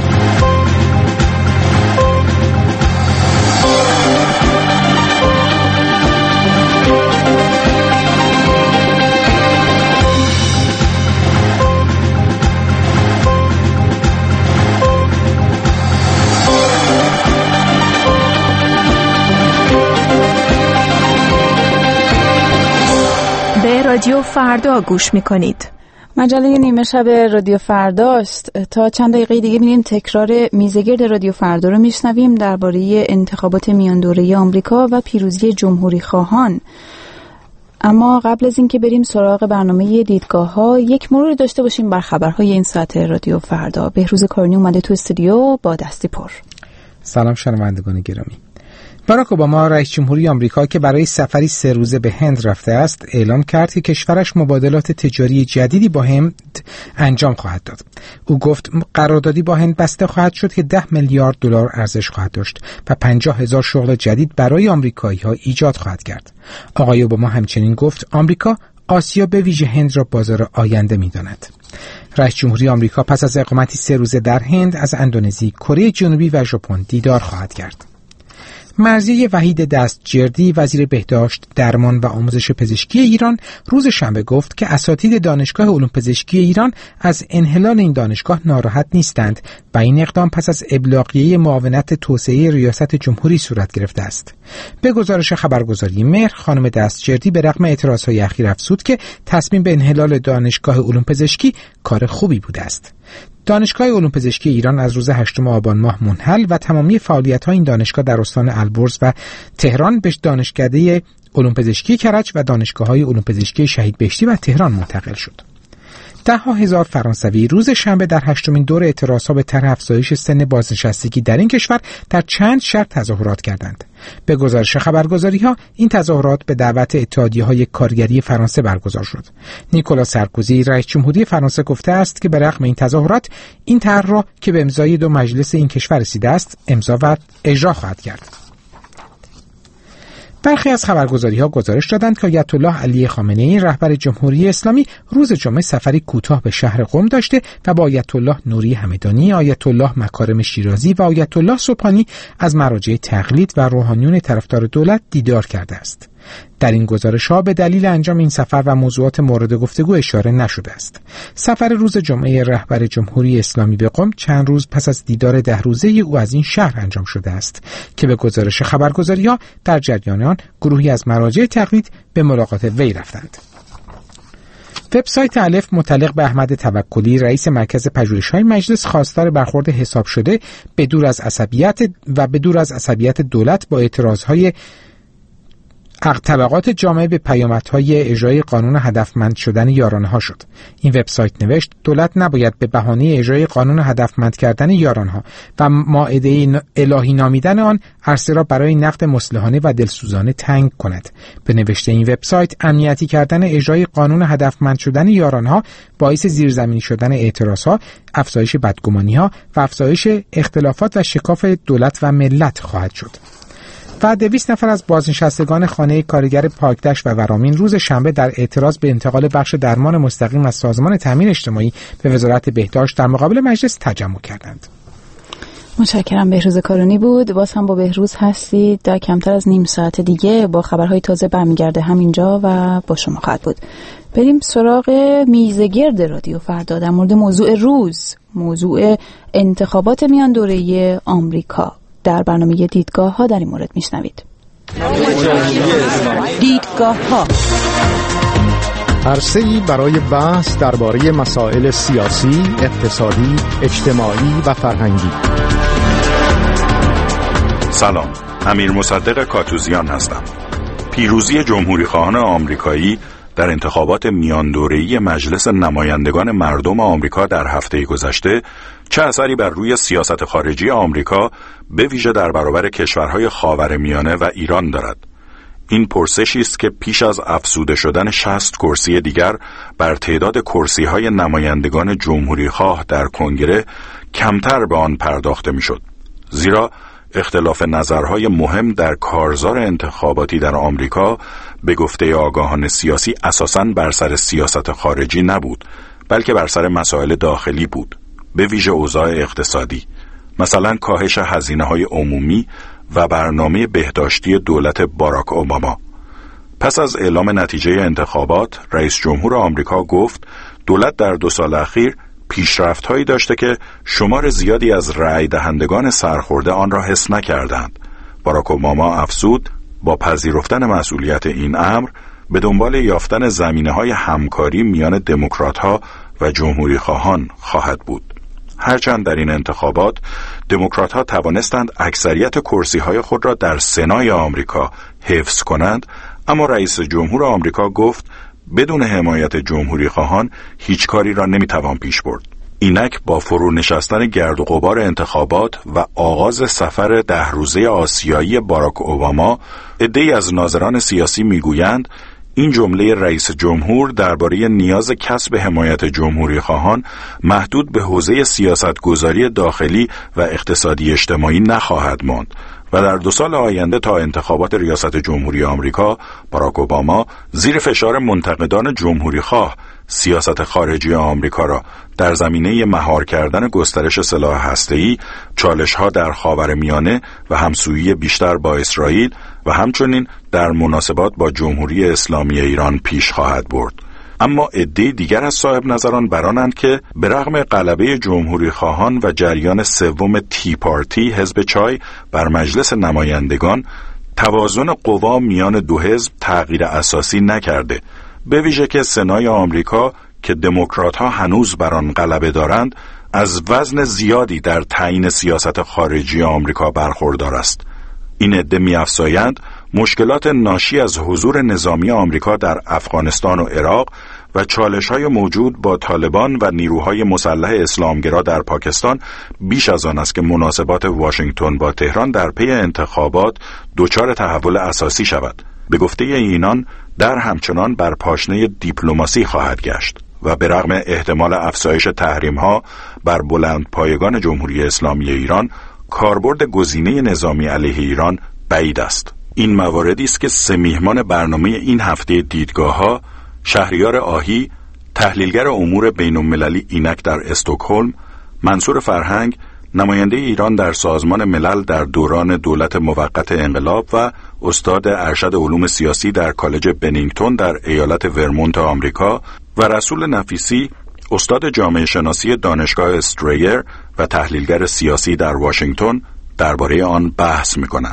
رادیو فردا گوش میکنید. مجله نیمه شب رادیو فرداست. تا چند دقیقه دیگه میریم تکرار میزگرد رادیو فردا رو میشنویم درباره انتخابات میان دوره آمریکا و پیروزی جمهوری خواهان. اما قبل از اینکه بریم سراغ برنامه دیدگاه ها، یک مرور داشته باشیم بر خبرهای این ساعت رادیو فردا. بهروز کارنی اومده تو استودیو با دستی پر. سلام شنوندگان گرامی. باراک اوباما رئیس جمهوری آمریکا که برای سفری 3 روزه به هند رفته است اعلام کرد که کشورش مبادلات تجاری جدیدی با هند انجام خواهد داد. او گفت قراردادی با هند بسته خواهد شد که 10 میلیارد دلار ارزش خواهد داشت و 50,000 شغل جدید برای آمریکایی‌ها ایجاد خواهد کرد. آقای اوباما همچنین گفت آمریکا آسیا به ویژه هند را بازار آینده می‌داند. رئیس جمهوری آمریکا پس از اقامتی 3 روزه در هند از اندونزی، کره جنوبی و ژاپن دیدار خواهد کرد. مرضیه وحید دستجردی وزیر بهداشت، درمان و آموزش پزشکی ایران روز شنبه گفت که اساتید دانشگاه علوم پزشکی ایران از انحلال این دانشگاه ناراحت نیستند و این اقدام پس از ابلاغیه معاونت توسعه ریاست جمهوری صورت گرفته است. به گزارش خبرگزاری مهر، خانم دستجردی به رغم اعتراضهای اخیر افزود که تصمیم به انحلال دانشگاه علوم پزشکی کار خوبی بوده است. دانشگاه علوم پزشکی ایران از روز 8 آبان ماه منحل و تمامی فعالیت‌های این دانشگاه در استان البرز و تهران به دانشکده علوم پزشکی کرج و دانشگاه‌های علوم پزشکی شهید بهشتی و تهران منتقل شد. 10,000 فرانسوی روز شنبه در 8مین دور اعتراضها به طرح افزایش سن بازنشستگی در این کشور در چند شهر تظاهرات کردند. به گزارش خبرگزاری‌ها این تظاهرات به دعوت اتحادیه‌های کارگری فرانسه برگزار شد. نیکولا سارکوزی رئیس جمهوری فرانسه گفته است که به رغم این تظاهرات این طرح را که به امضای 2 مجلس این کشور رسیده است امضا و اجرا خواهد کرد. برخی از خبرگزاری‌ها گزارش دادند که آیت الله علی خامنه‌ای رهبر جمهوری اسلامی روز جمعه سفری کوتاه به شهر قم داشته و با آیت الله نوری همدانی، آیت الله مکارم شیرازی و آیت الله سبحانی از مراجع تقلید و روحانیون طرفدار دولت دیدار کرده است. در این گزارش‌ها به دلیل انجام این سفر و موضوعات مورد گفتگو اشاره نشده است. سفر روز جمعه رهبر جمهوری اسلامی به قم چند روز پس از دیدار 10 روزه او از این شهر انجام شده است که به گزارش خبرگزاری‌ها در جریان آن گروهی از مراجع تقلید به ملاقات وی رفتند. وبسایت الف متعلق به احمد توکلی رئیس مرکز پژوهش‌های مجلس خواستار برخورد حساب شده به دور از عصبیت دولت با اعتراض‌های طبقات جامعه به پیامدهای اجرای قانون هدفمند شدن یارانه‌ها شد. این وبسایت نوشت دولت نباید به بهانه اجرای قانون هدفمند کردن یارانها و مائده الهی نامیدن آن عرصه را برای نقد مصلحانه و دلسوزانه تنگ کند. به نوشته این وبسایت امنیتی کردن اجرای قانون هدفمند شدن یارانها باعث زیرزمینی شدن اعتراضها، افزایش بدگمانی‌ها و افزایش اختلافات و شکاف دولت و ملت خواهد شد. و 200 نفر از بازنشستگان خانه کارگر پاکدشت و ورامین روز شنبه در اعتراض به انتقال بخش درمان مستقیم از سازمان تامین اجتماعی به وزارت بهداشت در مقابل مجلس تجمع کردند. متشکرم. بهروز کارونی بود. باز هم با بهروز هستید. در کمتر از نیم ساعت دیگه با خبرهای تازه برمیگرده همینجا و با شما خواهد بود. بریم سراغ میزگرد رادیو فردا در مورد موضوع روز، موضوع انتخابات میان دوره آمریکا. در برنامه دیدگاه ها در این مورد میشنوید. دیدگاه ها. عرصه‌ای برای بحث درباره مسائل سیاسی، اقتصادی، اجتماعی و فرهنگی. سلام، امیر مصدق کاتوزیان هستم. پیروزی جمهوری خواهان آمریکایی در انتخابات میان دوره‌ای مجلس نمایندگان مردم آمریکا در هفته گذشته چه اثری بر روی سیاست خارجی آمریکا به ویژه در برابر کشورهای خاورمیانه و ایران دارد؟ این پرسشی است که پیش از افزوده شدن 60 کرسی دیگر بر تعداد کرسی‌های نمایندگان جمهوری‌خواه در کنگره کمتر به آن پرداخته می‌شد. زیرا اختلاف نظرهای مهم در کارزار انتخاباتی در آمریکا به گفته آگاهان سیاسی اساساً بر سر سیاست خارجی نبود، بلکه بر سر مسائل داخلی بود، به ویژه اوضاع اقتصادی، مثلا کاهش هزینه‌های عمومی و برنامه بهداشتی دولت باراک اوباما. پس از اعلام نتیجه انتخابات، رئیس جمهور آمریکا گفت دولت در 2 سال اخیر پیشرفت‌هایی داشته که شمار زیادی از رأی دهندگان سرخورده آن را حس نکردند. باراک اوباما افزود با پذیرفتن مسئولیت این امر به دنبال یافتن زمینه‌های همکاری میان دموکرات‌ها و جمهوری‌خواهان خواهد بود. هرچند در این انتخابات دموکرات‌ها توانستند اکثریت کرسی‌های خود را در سنای آمریکا حفظ کنند، اما رئیس جمهور آمریکا گفت بدون حمایت جمهوری‌خواهان هیچ کاری را نمی‌توان پیش برد. اینک با فرو نشستن گرد و غبار انتخابات و آغاز سفر 10 روزه آسیایی باراک اوباما، عده‌ای از ناظران سیاسی می‌گویند این جمله رئیس جمهور درباره نیاز کسب حمایت جمهوری‌خواهان محدود به حوزه سیاستگذاری داخلی و اقتصادی اجتماعی نخواهد ماند و در 2 سال آینده تا انتخابات ریاست جمهوری آمریکا، باراک اوباما زیر فشار منتقدان جمهوری‌خواه سیاست خارجی آمریکا را در زمینه مهار کردن گسترش سلاح هسته‌ای، چالش‌ها در خاورمیانه و همسویی بیشتر با اسرائیل و همچنین در مناسبات با جمهوری اسلامی ایران پیش خواهد برد. اما عده دیگر از صاحب نظران برانند که به رغم غلبه جمهوری خواهان و جریان سوم تی پارتی حزب چای بر مجلس نمایندگان، توازن قوا میان دو حزب تغییر اساسی نکرده، به ویژه که سنای آمریکا که دموکرات‌ها هنوز بر آن غلبه دارند از وزن زیادی در تعیین سیاست خارجی آمریکا برخوردار است. این عده می‌افزایند مشکلات ناشی از حضور نظامی آمریکا در افغانستان و عراق و چالش‌های موجود با طالبان و نیروهای مسلح اسلامگرا در پاکستان بیش از آن است که مناسبات واشنگتن با تهران در پی انتخابات دچار تحول اساسی شود. به گفته اینان در همچنان بر پاشنه دیپلماسی خواهد گشت و به رغم احتمال افزایش تحریم‌ها بر بلندپایگان جمهوری اسلامی ایران، کاربرد گزینه نظامی علیه ایران بعید است. این مواردی است که 3 میهمان برنامه این هفته دیدگاه‌ها، شهریار آهی، تحلیلگر امور بین‌المللی اینک در استکهلم، منصور فرهنگ، نماینده ایران در سازمان ملل در دوران دولت موقت انقلاب و استاد ارشد علوم سیاسی در کالج بنینگتون در ایالت ورمونت آمریکا و رسول نفیسی، استاد جامعه شناسی دانشگاه استریر و تحلیلگر سیاسی در واشنگتن درباره آن بحث می‌کنند.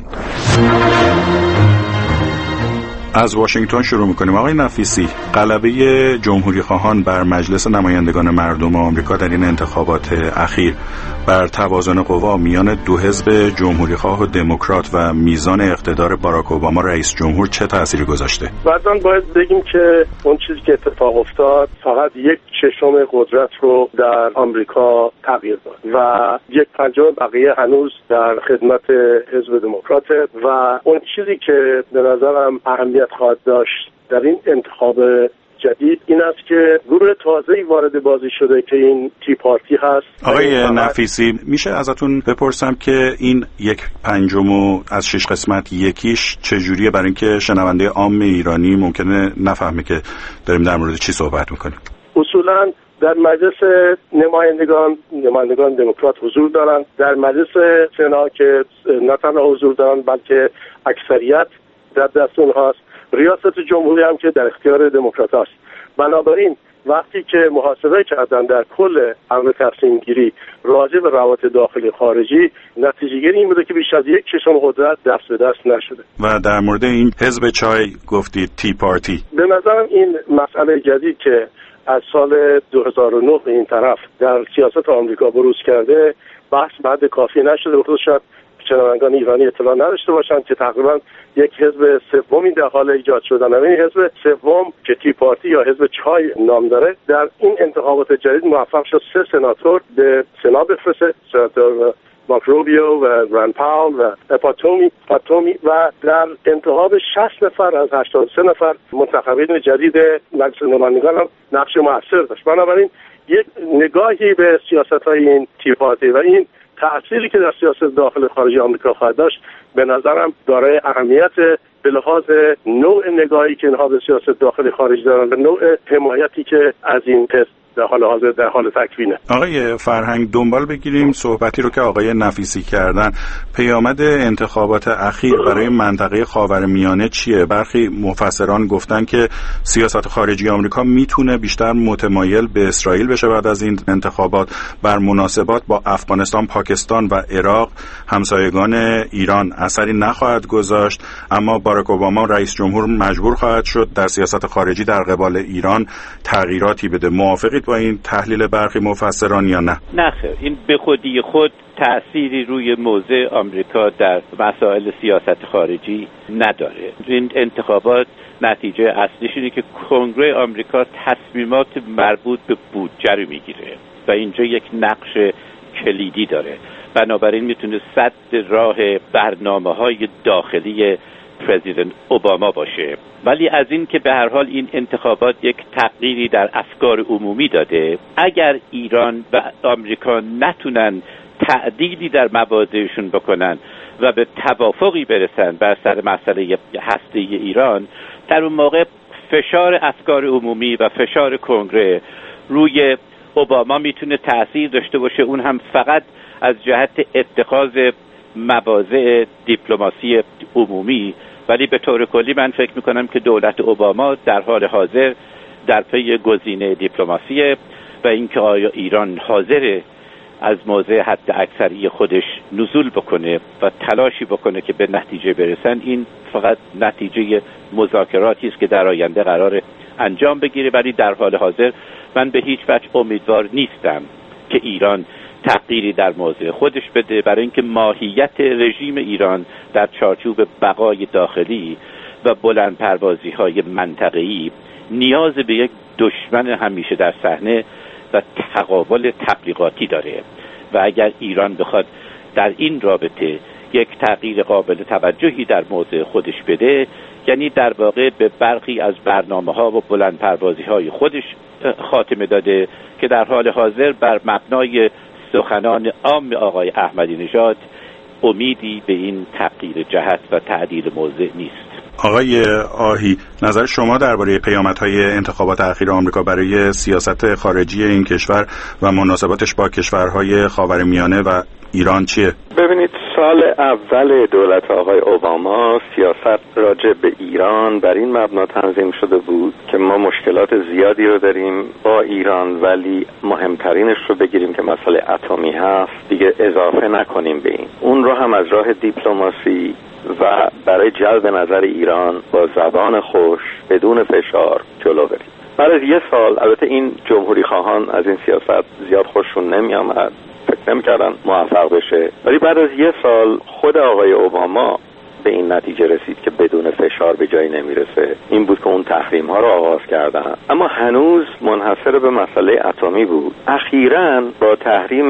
از واشنگتن شروع می‌کنیم. آقای نفیسی، غلبه جمهوری خواهان بر مجلس نمایندگان مردم آمریکا در این انتخابات اخیر بر توازن قوا میان دو حزب جمهوری خواه و دموکرات و میزان اقتدار باراک اوباما رئیس جمهور چه تأثیری گذاشته؟ بعداً باید بگیم که اون چیزی که اتفاق افتاد فقط 1/6 قدرت رو در آمریکا تغییر داد و 1/5 بقیه هنوز در خدمت حزب دموکراته و اون چیزی که به نظرم اهمیت خواهد داشت در این انتخاب جدید این است که گروه تازه‌ای وارد بازی شده که این تی پارتی هست. آقای نفیسی، میشه ازتون بپرسم که این 1/5 از 6 قسمت یکیش چجوریه، برای اینکه شنونده عام ایرانی ممکنه نفهمه که داریم در مورد چی صحبت میکنیم؟ اصولاً در مجلس نمایندگان دموکرات حضور دارند، در مجلس سنا که نه تنها حضور دارند بلکه اکثریت در دست اونهاست، ریاست جمهوری هم که در اختیار دموکرات است. بنابراین وقتی که محاسبه کردن در کل امر تصمیم گیری راجع به روابط داخلی خارجی، نتیجه گیری این بوده که بیش از 1/6 قدرت دست به دست نشده. و در مورد این حزب چای گفتید تی پارتی، به نظرم این مسئله جدید که از سال 2009 به این طرف در سیاست آمریکا بروز کرده بحث بعد کافی نشده. خود شاید شنوندگان ایرانی اطلاع نداشته باشند که تقریبا یک حزب سومی در حال ایجاد شدن. این حزب سوم که تی پارتی یا حزب چای نام داره، در این انتخابات جدید موفق شد 3 سناتور به سنا بفرسته، سناتور مارک روبیو و رند پاول و پاتومی و در انتخاب 60 نفر از 83 نفر منتخبین جدید مجلس نمایندگان هم نقش موثر داشت. بنابراین یک نگاهی به سیاست‌های این تی پارتی و این تأثیری که در سیاست داخل خارجی آمریکا خواهد داشت به نظرم دارای اهمیت به لحاظ نوع نگاهی که اینها به سیاست داخل خارجی دارن و نوع حمایتی که از این حزب در حال حاضر در حال تکوینه. آقای فرهنگ، دنبال بگیریم صحبتی رو که آقای نفیسی کردن. پیامد انتخابات اخیر برای منطقه خاورمیانه چیه؟ برخی مفسران گفتن که سیاست خارجی آمریکا میتونه بیشتر متمایل به اسرائیل بشه بعد از این انتخابات. بر مناسبات با افغانستان، پاکستان و عراق همسایگان ایران اثری نخواهد گذاشت، اما باراک اوباما رئیس جمهور مجبور خواهد شد در سیاست خارجی در قبال ایران تغییراتی بده. موافقید با این تحلیل برخی مفسران یا نه؟ نه خیر، این به خودی خود تأثیری روی موضع آمریکا در مسائل سیاست خارجی نداره. این انتخابات نتیجه اصلیش اینه که کنگره آمریکا تصمیمات مربوط به بودجه رو میگیره و اینجا یک نقش کلیدی داره. بنابراین میتونه سد راه برنامه‌های داخلی پرزیدنت اوباما باشه. ولی از این که به هر حال این انتخابات یک تغییری در افکار عمومی داده، اگر ایران و آمریکا نتونن تعدیلی در مبادئشون بکنن و به توافقی برسن بر سر مسئله هسته‌ای ایران، در اون موقع فشار افکار عمومی و فشار کنگره روی اوباما میتونه تأثیر داشته باشه، اون هم فقط از جهت اتخاذ مواضع دیپلماسی عمومی. ولی به طور کلی من فکر میکنم که دولت اوباما در حال حاضر در پی گزینه دیپلماسیه و اینکه آیا ایران حاضره از موضع حد اکثری خودش نزول بکنه و تلاشی بکنه که به نتیجه برسن. این فقط نتیجه مذاکراتی است که در آینده قرار انجام بگیره. ولی در حال حاضر من به هیچ وجه امیدوار نیستم که ایران تغییری در موضع خودش بده، برای اینکه ماهیت رژیم ایران در چارچوب بقای داخلی و بلند پروازی های منطقه‌ای نیاز به یک دشمن همیشه در صحنه و تقابل تبلیغاتی داره و اگر ایران بخواد در این رابطه یک تغییر قابل توجهی در موضع خودش بده، یعنی در واقع به برخی از برنامه‌ها و بلند پروازی های خودش خاتمه داده که در حال حاضر بر مبنای سخنان عام آقای احمدی نژاد امیدی به این تغییر جهت و تعدیل موضع نیست. آقای آهی، نظر شما درباره پیامدهای انتخابات اخیر آمریکا برای سیاست خارجی این کشور و مناسباتش با کشورهای خاورمیانه و ایران چیه؟ ببینید، سال اول دولت آقای اوباما سیاست راجع به ایران بر این مبنا تنظیم شده بود که ما مشکلات زیادی رو داریم با ایران، ولی مهمترینش رو بگیریم که مسئله اتمی هست، دیگه اضافه نکنیم به این. اون رو هم از راه دیپلماسی و برای جلب نظر ایران با زبان خوش بدون فشار جلو بریم. بعد از یه سال، البته این جمهوری خواهان از این سیاست زیاد خوششون نمی آمد، فکر نمی‌کردن موفق بشه، ولی بعد از یه سال خود آقای اوباما به این نتیجه رسید که بدون فشار به جایی نمیرسه. این بود که اون تحریم ها رو آغاز کردن، اما هنوز منحصر به مسئله اتمی بود. اخیراً با تحریم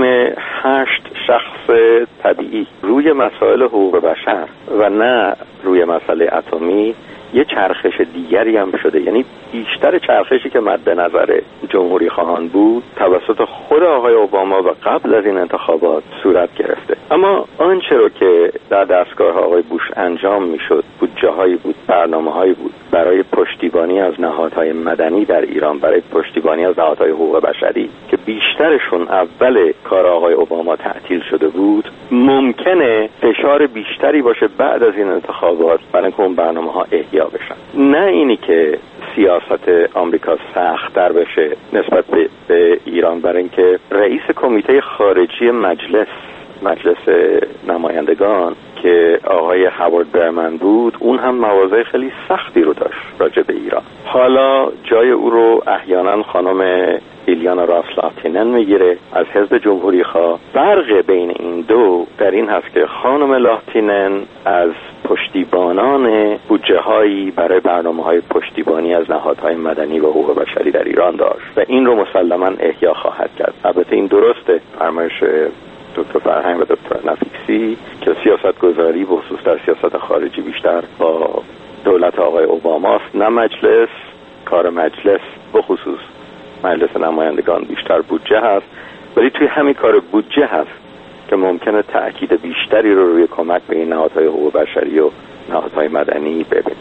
8 شخص طبیعی روی مسائل حقوق بشر و نه روی مسئله اتمی، یه چرخش دیگری هم شده. یعنی بیشتر چرخشی که مد نظر جمهوری خواهان بود توسط خود آقای اوباما و قبل از این انتخابات صورت گرفته. اما آنچه رو که در دستگاه آقای بوش انجام میشد، بودجه‌هایی بود، برنامه‌هایی بود برای پشتیبانی از نهادهای مدنی در ایران، برای پشتیبانی از نهادهای حقوق بشری که بیشترشون اول کار آقای اوباما تعطیل شده بود، ممکنه فشار بیشتری باشه بعد از این انتخابات برای اینکه اون برنامه‌ها احیا بشن. نه اینی که سیاست آمریکا سخت‌تر بشه نسبت به ایران، برای اینکه رئیس کمیته خارجی مجلس نمایندگان که آقای هاوارد برمن بود، اون هم مواضع خیلی سختی رو داشت راجع به ایران. حالا جای او رو احیانا خانم ایلیانا راسلاتینن میگیره از حزب جمهوری خواه. فرق بین این دو در این هست که خانم لاتینن از پشتیبانان بودجه هایی برای برنامه های پشتیبانی از نهادهای مدنی و حقوق بشری در ایران داشت و این رو مسلما احیا خواهد کرد. البته این درسته، فرمایش دکتر فرهنگ و دکتر نفیسی که سیاست گذاری به خصوص در سیاست خارجی بیشتر با دولت آقای اوباماست، نه مجلس. کار مجلس به خصوص مجلس نمایندگان بیشتر بودجه هست، ولی توی همین کار بودجه هست که ممکنه تأکید بیشتری رو روی کمک به این نهادهای حقوق بشری و نهادهای مدنی ببینیم.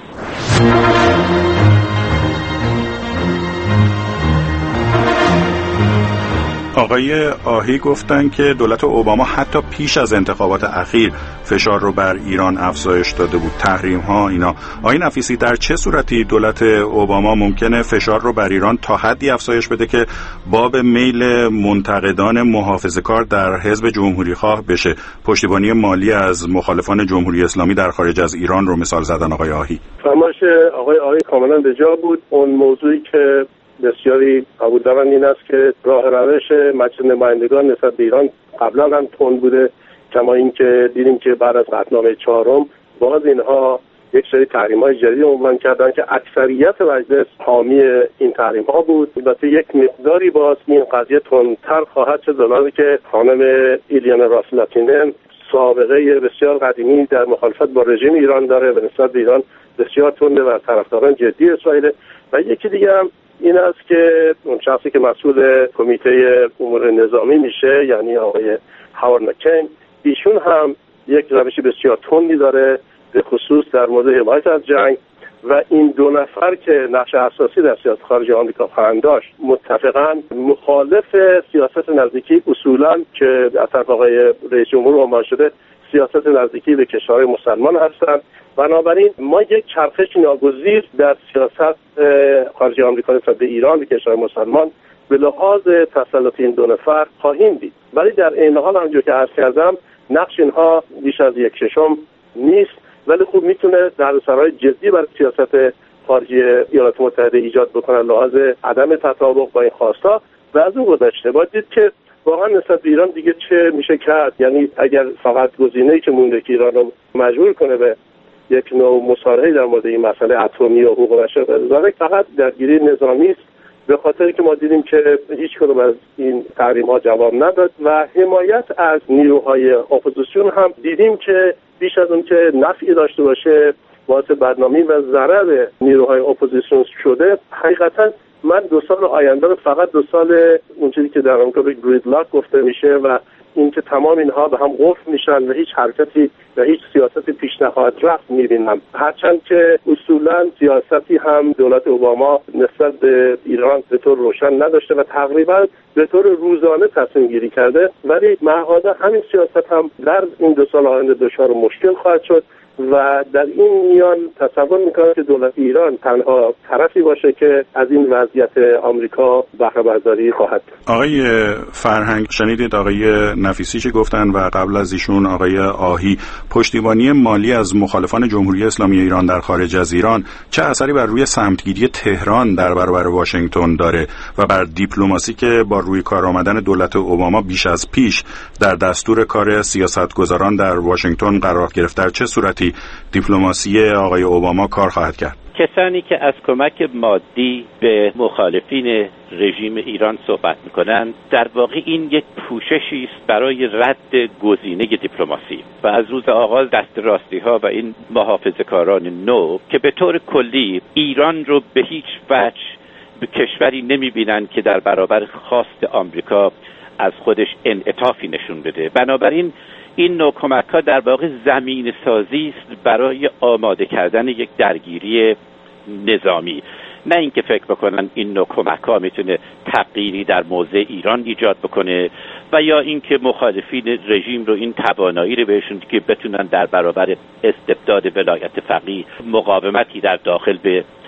آقای آهی گفتن که دولت اوباما حتی پیش از انتخابات اخیر فشار رو بر ایران افزایش داده بود، تحریم ها اینا. آقای نفیسی، در چه صورتی دولت اوباما ممکنه فشار رو بر ایران تا حدی افزایش بده که باب میل منتقدان محافظه‌کار در حزب جمهوری خواه بشه؟ پشتیبانی مالی از مخالفان جمهوری اسلامی در خارج از ایران رو مثال زدن آقای آهی. فرمایش آقای آهی کاملا به جا بود. اون موضوعی که بسیاری قبول دارن این است که راه روش مجلس نمایندگان نسبت به ایران قبلا هم تند بوده، کما اینکه دیدیم که بعد از قطعنامه 4 باز اینها یک سری تحریم‌های جدید عنوان کردن که اکثریت مجلس حامی این تحریم‌ها بود. البته یک مقداری باز این قضیه تندتر خواهد شد، زمانی که خانم ایلیانا راسلاتینن سابقه بسیار قدیمی در مخالفت با رژیم ایران داره و نسبت به ایران بسیار تنده و طرفداران جدی اسرائیل. و یکی دیگه هم این است که اون شخصی که مسئول کمیته امور نظامی میشه، یعنی آقای هاوارد مکین، ایشون هم یک روش بسیار تندی داره به خصوص در مورد حمایت از جنگ و این دو نفر که نقش اساسی در سیاست خارجی آمریکا خواهند داشت متفقاً مخالف سیاست نزدیکی اصولاً که از طرف آقای رئیس جمهور عنوان شده سیاست نزدیکی به کشورهای مسلمان هستند. بنابراین ما یک چرخش ناگزیر در سیاست خارجی آمریکا نسبت به ایران به کشورهای مسلمان به لحاظ تسلط این دو نفر خواهیم دید. ولی در این حال همونجور که عرض کردم نقش اینها بیش از 1/6 نیست، ولی خوب میتونه دردسرای جدی برای سیاست خارجی ایالات متحده ایجاد بکنه لحاظ عدم تطابق با این خواستا. و از اون گذشته باید دید که واقعا نسبت به ایران دیگه چه میشه کرد. یعنی اگر فقط گزینه‌ای که مونده که ایران رو مجبور کنه به یک نوع مصالحه در مورد این مسئله اتمی و حقوق بشر بذاره، فقط درگیری نظامی است، به خاطری که ما دیدیم که هیچ کدوم از این تحریم‌ها جواب نداد و حمایت از نیروهای اپوزیسیون هم دیدیم که بیش از اون که نفعی داشته باشه باعث بدنامی و ضرر نیروهای اپوزیسیون شده. حقیقتا من 2 سال آینده رو فقط 2 سال اون چیزی که در آمریکا به گریدلاک گفته میشه و اینکه تمام اینها به هم قفل میشن و هیچ حرکتی و هیچ سیاستی پیش نخواهد رفت میبینم. هرچند که اصولا سیاستی هم دولت اوباما نسبت به ایران به طور روشن نداشته و تقریبا به طور روزانه تصمیم گیری کرده، ولی معهادا همین سیاست هم در این 2 سال آینده دچار مشکل خواهد شد و در این میان تصور میکنم که دولت ایران تنها طرفی باشه که از این وضعیت آمریکا بهره برداری خواهد. آقای فرهنگ، شنیدید آقای نفیسی چی گفتن و قبل از ایشون آقای آهی، پشتیبانی مالی از مخالفان جمهوری اسلامی ایران در خارج از ایران چه اثری بر روی سمتگیری تهران در برابر واشنگتن داره و بر دیپلماسی که با روی کار آمدن دولت اوباما بیش از پیش در دستور کار سیاستگزاران در واشنگتن قرار گرفت؟ در چه صورتی دیپلماسی آقای اوباما کار خواهد کرد؟ کسانی که از کمک مادی به مخالفین رژیم ایران صحبت میکنند، در واقع این یک پوششی است برای رد گزینه دیپلماسی و از روز آغاز دست راستی ها و این محافظه‌کاران نو که به طور کلی ایران رو به هیچ وجه به کشوری نمیبینند که در برابر خواست آمریکا از خودش انعطافی نشون بده. بنابراین این نوع کمک‌ها در واقع زمین سازی است برای آماده کردن یک درگیری نظامی، نه اینکه فکر بکنن این نوع کمک‌ها میتونه تغییری در موضع ایران ایجاد بکنه و یا اینکه مخالفین رژیم رو این توانایی رو بهشون که بتونن در برابر استبداد ولایت فقیه مقاومتی در داخل به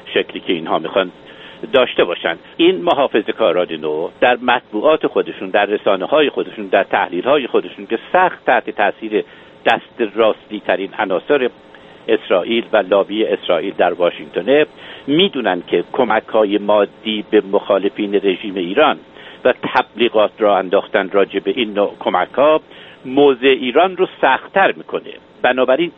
شکلی که اینها میخوان داشته باشن. این محافظه‌کاران نو در مطبوعات خودشون، در رسانه‌های خودشون، در تحلیل‌های خودشون که سخت تحت تاثیر دست راستی ترین عناصر اسرائیل و لابی اسرائیل در واشنگتن میدونن که کمک‌های مادی به مخالفین رژیم ایران و تبلیغات را انداختن راجع به این نوع کمک‌ها موضع ایران رو سخت‌تر میکنه. بنابراین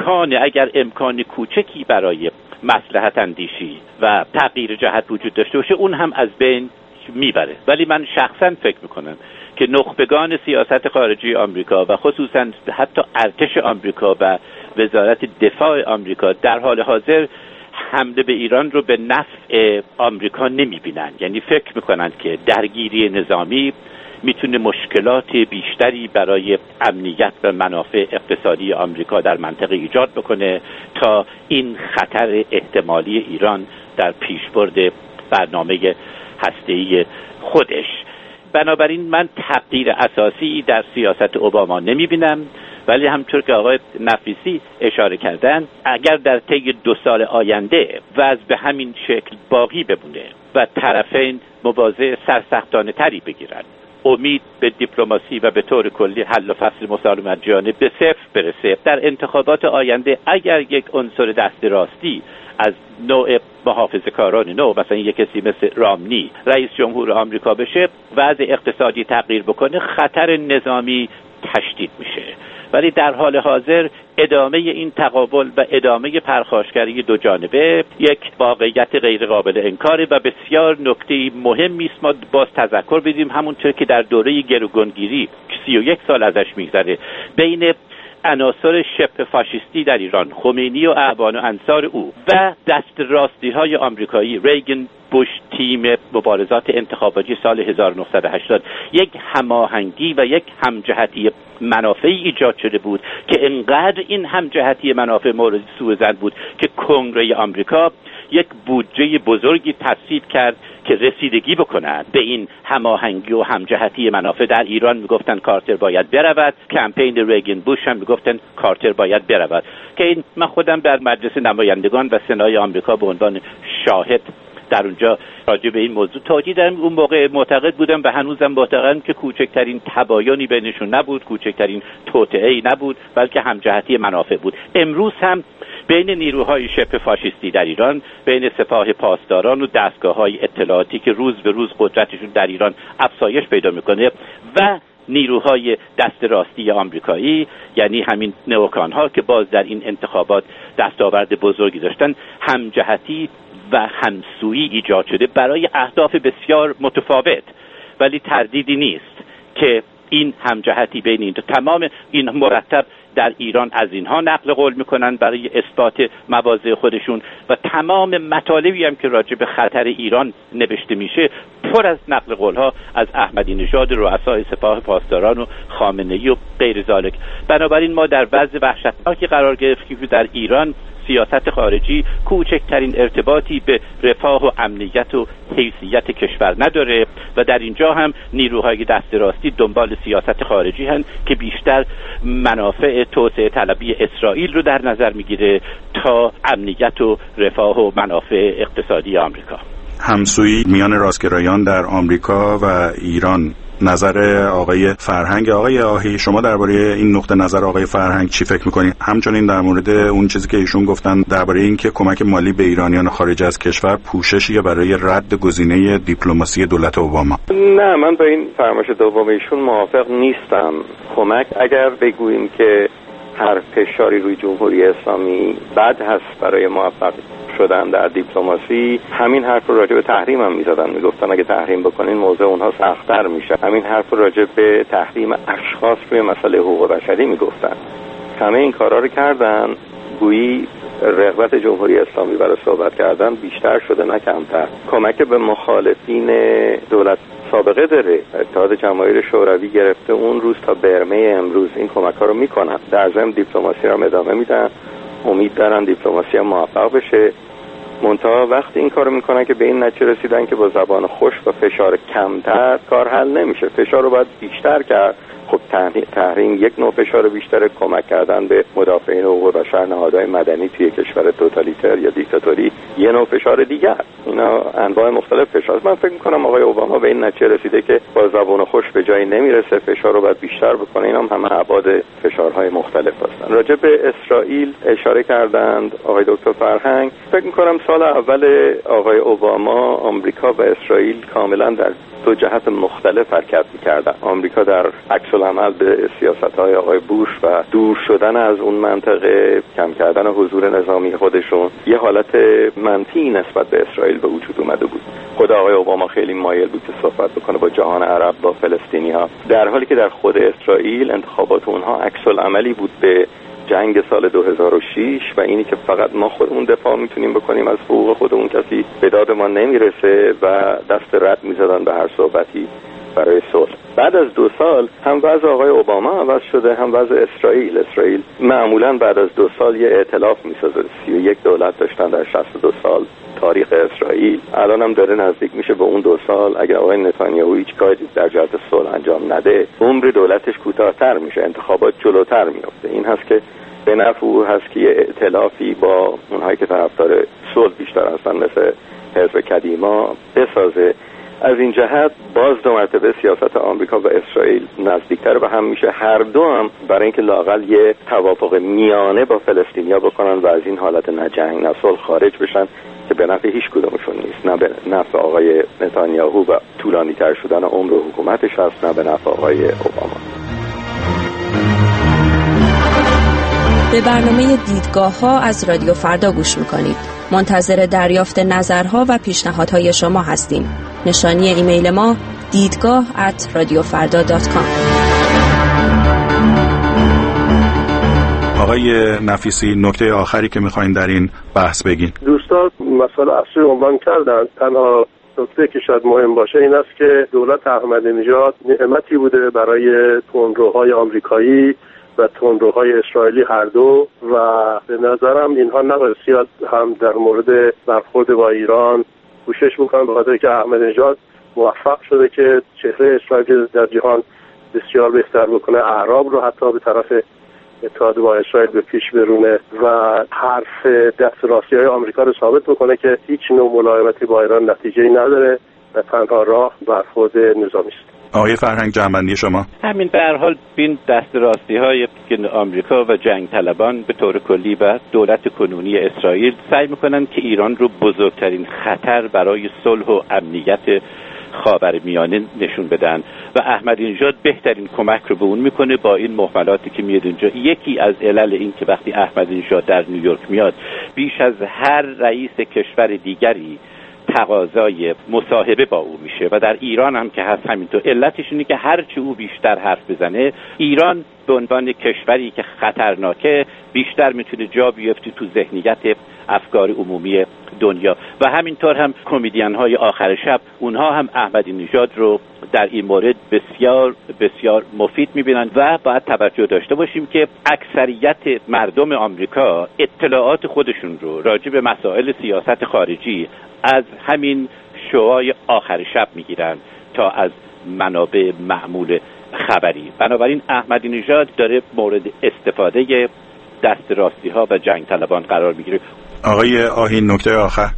اگر امکان کوچکی برای مصلحت اندیشی و تغییر جهت وجود داشته باشه اون هم از بین میبره. ولی من شخصا فکر میکنم که نخبگان سیاست خارجی آمریکا و خصوصا حتی ارتش آمریکا و وزارت دفاع آمریکا در حال حاضر حمله به ایران رو به نفع آمریکا نمیبینن. یعنی فکر میکنن که درگیری نظامی میتونه مشکلات بیشتری برای امنیت و منافع اقتصادی آمریکا در منطقه ایجاد بکنه تا این خطر احتمالی ایران در پیشبرد برنامه هسته‌ای خودش. بنابراین من تغییر اساسی در سیاست اوباما نمیبینم، ولی همطور که آقای نفیسی اشاره کردن اگر در طی 2 سال آینده وضع به همین شکل باقی بمونه و طرفین مواضع سرسختانه تری بگیرن، امید به دیپلماسی و به طور کلی حل و فصل مسالمت جهانی به صفر برسه، در انتخابات آینده اگر یک عنصر دست راستی از نوع محافظه‌کاران نو مثلا یک کسی مثل رامنی رئیس جمهور آمریکا بشه، وضع اقتصادی تغییر بکنه، خطر نظامی تشدید میشه. ولی در حال حاضر ادامه این تقابل و ادامه پرخاشگری دو جانبه یک واقعیت غیر قابل انکاره و بسیار نکته مهمی است ما باز تذکر بدیم، همونطور که در دوره گروگانگیری 31 سال ازش میگذره بین عناصر شبه فاشیستی در ایران، خمینی و اعوان و انصار او و دست راستی های آمریکایی، ریگن، بوش، تیم مبارزات انتخاباتی سال 1980 یک هماهنگی و یک همجهتی منافعی ایجاد شده بود که انقدر این همجهتی منافع مورد سوء ظن بود که کنگره آمریکا یک بودجه بزرگی تصویب کرد که رسیدگی بکنند به این هماهنگی و همجهتی منافع. در ایران میگفتن کارتر باید برود، کمپین ریگن بوش هم میگفتن کارتر باید برود، که این من خودم در مجلس نمایندگان و سنای آمریکا به عنوان شاهد در اونجا راجع به این موضوع توضیح دادم. اون موقع معتقد بودم و هنوزم معتقدم که کوچکترین تباینی بینشون نبود، کوچکترین توطئه‌ای نبود، بلکه همجهتی منافع بود. امروز هم بین نیروهای شبه فاشیستی در ایران، بین سپاه پاسداران و دستگاه‌های اطلاعاتی که روز به روز قدرتشون در ایران افزایش پیدا میکنه و نیروهای دست راستی آمریکایی، یعنی همین نئوکان‌ها که باز در این انتخابات دستاورد بزرگی داشتن، همجهتی و همسویی ایجاد شده برای اهداف بسیار متفاوت. ولی تردیدی نیست که این همجهتی بین این تمام این مرتب در ایران از اینها نقل قول میکنن برای اثبات مواضع خودشون و تمام مطالبی هم که راجع به خطر ایران نوشته میشه پر از نقل قول ها از احمدی نژاد، رؤسای سپاه پاسداران و خامنه‌ای و غیر ذالک. بنابراین ما در وضع وحشتناکی قرار گرفتیم که در ایران سیاست خارجی کوچکترین ارتباطی به رفاه و امنیت و حیثیت کشور نداره و در اینجا هم نیروهای دست راستی دنبال سیاست خارجی هستند که بیشتر منافع توسعه طلبی اسرائیل رو در نظر میگیره تا امنیت و رفاه و منافع اقتصادی آمریکا. همسویی میان راستگرایان در آمریکا و ایران، نظر آقای فرهنگ. آقای آهی، شما درباره این نقطه نظر آقای فرهنگ چی فکر میکنید؟ همچنین در مورد اون چیزی که ایشون گفتن درباره این که کمک مالی به ایرانیان خارج از کشور پوششیه برای رد گزینه دیپلماسی دولت اوباما. نه، من با این فرمایش دوم ایشون موافق نیستم. کمک اگر بگوییم که هر فشاری روی جمهوری اسلامی بد هست برای موفق شدن در دیپلماسی، همین حرف رو راجع به تحریم هم میزدن، میگفتن اگه تحریم بکنین موضوع اونها سخت‌تر میشه. همین حرف رو راجع به تحریم اشخاص روی مسئله حقوق بشری میگفتن. همه این کارا رو کردن، گویی رغبت جمهوری اسلامی برای صحبت کردن بیشتر شده نه کمتر. کمک به مخالفین دولت سابقه داره. اتحاد جماهیر شوروی گرفته اون روز تا برمه امروز این کمک‌ها رو میکنن. در ضمن دیپلماسی رو ادامه میدن، امید دارن دیپلماسی هم موفق بشه. منتها وقتی این کارو میکنن که به این نتیجه رسیدن که با زبان خشک و فشار کمتر کار حل نمیشه، فشار رو باید بیشتر کرد خب تحریم یک نوع فشار بیشتر، کمک کردن به مدافعین حقوق بشر، نهادهای مدنی توی کشور توتالیتر یا دیکتاتوری یه نوع فشار دیگر. اینا انواع مختلف فشار. من فکر می‌کنم آقای اوباما به این نتیجه رسیده که با زبان خوش به جایی نمیرسه، فشار رو باید بیشتر بکنه. اینا هم همه ابعاد فشارهای مختلف هستن. راجع به اسرائیل اشاره کردند آقای دکتر فرهنگ. فکر می‌کنم سال اول آقای اوباما آمریکا و اسرائیل کاملا در دو جهت مختلف حرکت می‌کردن. آمریکا در عکس العمل به سیاست‌های آقای بوش و دور شدن از اون منطقه، کم کردن حضور نظامی خودشون، یه حالت منفی نسبت به اسرائیل به وجود اومده بود. خود آقای اوباما خیلی مایل بود که صحبت بکنه با جهان عرب، با فلسطینی‌ها، در حالی که در خود اسرائیل انتخابات اونها عکس العملی بود به جنگ سال 2006 و اینی که فقط ما خودمون دفاع میتونیم بکنیم از حقوق خودمون، کسی به داد ما نمیرسه و دست رد میزدن به هر صحبتی برای صلح. بعد از 2 سال هم وضع آقای اوباما عوض شده، هم وضع اسرائیل معمولا بعد از 2 سال یه ائتلاف میسازه. 31 دولت داشتن در 62 سال تاریخ اسرائیل، الان هم داره نزدیک میشه به اون 2 سال. اگر آقای نتانیاهو هیچ کاری در جهت صلح انجام نده، عمر دولتش کوتاه‌تر میشه، انتخابات جلوتر میفته. این هست که به نفع او هست که یه ائتلافی با اونهایی که طرفدار صلح بیشتر هستن مثل حزب کدیما بسازه. از این جهت باز 2 مرتبه سیاست آمریکا و اسرائیل نزدیکتر به هم میشه. هر دو هم برای اینکه لااقل یه توافق میانه با فلسطینیا بکنن و از این حالت نه جنگ نه صلح خارج بشن که به نفع هیچ کدومشون نیست. نه به نفع آقای نتانیاهو و طولانی‌تر شدن عمر حکومتش هست، نه به نفع آقای اوباما. به برنامه دیدگاه‌ها از رادیو فردا گوش می‌کنید. منتظر دریافت نظرها و پیشنهادهای شما هستیم. نشانی ایمیل ما دیدگاه@radiofarda.com. آقای نفیسی، نکته آخری که می‌خواین در این بحث بگین؟ دوستان مسئله اصلی عنوان کردن. تنها نکته که شاید مهم باشه این است که دولت احمدی نژاد نعمتی بوده برای تندروهای آمریکایی و تندروهای اسرائیلی هر دو، و به نظرم اینها نباید زیاد هم در مورد برخورد با ایران کوشش بکنن، به خاطر که احمدی نژاد موفق شده که چهره اسرائیل در جهان بسیار بهتر بکنه، اعراب رو حتی به طرف اتحاد با اسرائیل به پیش برونه و حرف دست راستی‌های آمریکا رو ثابت بکنه که هیچ نوع ملایمتی با ایران نتیجه‌ای نداره و تنها راه برخورد نظامی است. آقای فرهنگ، جنبندی شما؟ همین به هر حال این دست راستی های که آمریکا و جنگ طلبان به طور کلی و دولت کنونی اسرائیل سعی میکنن که ایران رو بزرگترین خطر برای صلح و امنیت خاورمیانه نشون بدن و احمدی نژاد بهترین کمک رو به اون میکنه با این مهملاتی که میاد اونجا. یکی از علل این که وقتی احمدی نژاد در نیویورک میاد بیش از هر رئیس کشور دیگری تقاضای مصاحبه با او میشه و در ایران هم که هست همینطور. علتش اینه که هرچی او بیشتر حرف بزنه، ایران به عنوان کشوری که خطرناکه بیشتر میتونه جا بیفته تو ذهنیت افکار عمومی دنیا. و همینطور هم کمدین های آخر شب، اونها هم احمدی نژاد رو در این مورد بسیار بسیار مفید میبینن و باید توجه داشته باشیم که اکثریت مردم آمریکا اطلاعات خودشون رو راجع به مسائل سیاست خارجی از همین شوهای آخر شب میگیرن تا از منابع معمول خبری. بنابراین احمدی نژاد داره مورد استفاده دست راستی ها و جنگ طلبان قرار میگیره. آقای آهین، نکته آخر.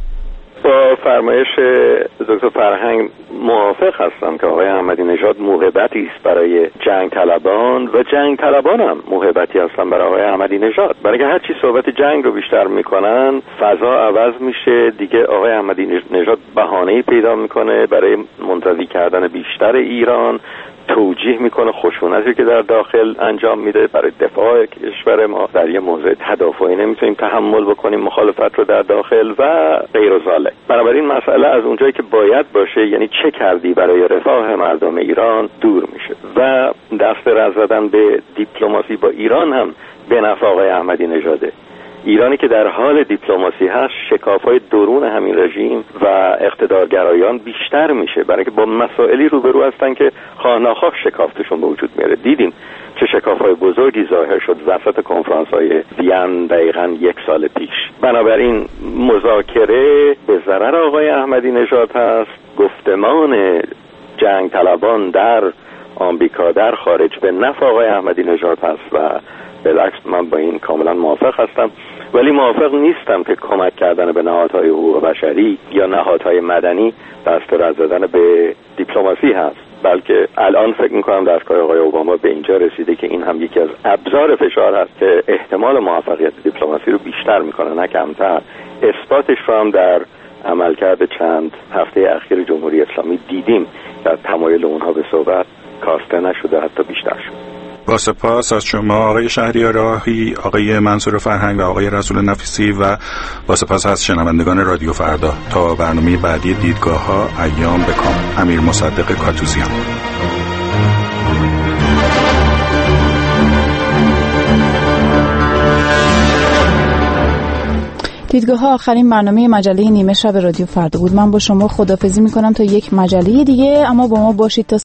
با فرمایش دکتر فرهنگ موافق هستم که آقای احمدی نژاد موهبتی است برای جنگ طلبان و جنگ طلبان هم موهبتی هستن برای آقای احمدی نژاد، برای که هر چی صحبت جنگ رو بیشتر میکنن فضا عوض میشه دیگه. آقای احمدی نژاد بهانه‌ای پیدا میکنه برای منزوی کردن بیشتر ایران، توجیه میکنه خشونتی که در داخل انجام میده برای دفاع کشور ما. در یه موضوع تدافعی نمیتونیم تحمل بکنیم مخالفت رو در داخل و غیر و ذالک. بنابراین مسئله از اونجایی که باید باشه، یعنی چه کردی برای رفاه مردم ایران، دور میشه و دست رد زدن به دیپلماسی با ایران هم به نفع آقای احمدی نژاده. ایرانی که در حال دیپلماسی هست، شکاف‌های درون همین رژیم و اقتدارگرایان بیشتر میشه، برای که با مسائلی روبرو هستن که خواه ناخواه شکافتشون به وجود میاره. دیدیم چه شکاف‌های بزرگی ظاهر شد وسط کنفرانس‌های وین دقیقاً 1 سال پیش. بنابراین مذاکره به ضرر آقای احمدی نژاد هست. گفتمان جنگ طلبان در آمریکا در خارج به نفع آقای احمدی نژاد هست و بالعکس من با این کاملا موافق هستم، ولی موافق نیستم که کمک کردن به نهادهای حقوق بشری یا نهادهای مدنی دست رد زدن به دیپلماسی هست، بلکه الان فکر میکنم دستگاه آقای اوباما به اینجا رسیده که این هم یکی از ابزار فشار هست که احتمال موفقیت دیپلماسی رو بیشتر میکنه نه کمتر. اثباتش رو هم در عملکرد چند هفته اخیر جمهوری اسلامی دیدیم که تمایل اونها به صحبت کاسته نشده، حتی بیشتر شد. با سپاس از شما آقای شهریار راهی، آقای منصور فرهنگ و آقای رسول نفیسی و با سپاس از شنوندگان رادیو فردا. تا برنامه بعدی دیدگاه‌ها، ایام بکام. امیر مصدق کاتوزیان. دیدگاه‌ها آخرین برنامه مجله نیمه شب رادیو فردا بود. من با شما خداحافظی می‌کنم تا یک مجله دیگه، اما با ما باشید تا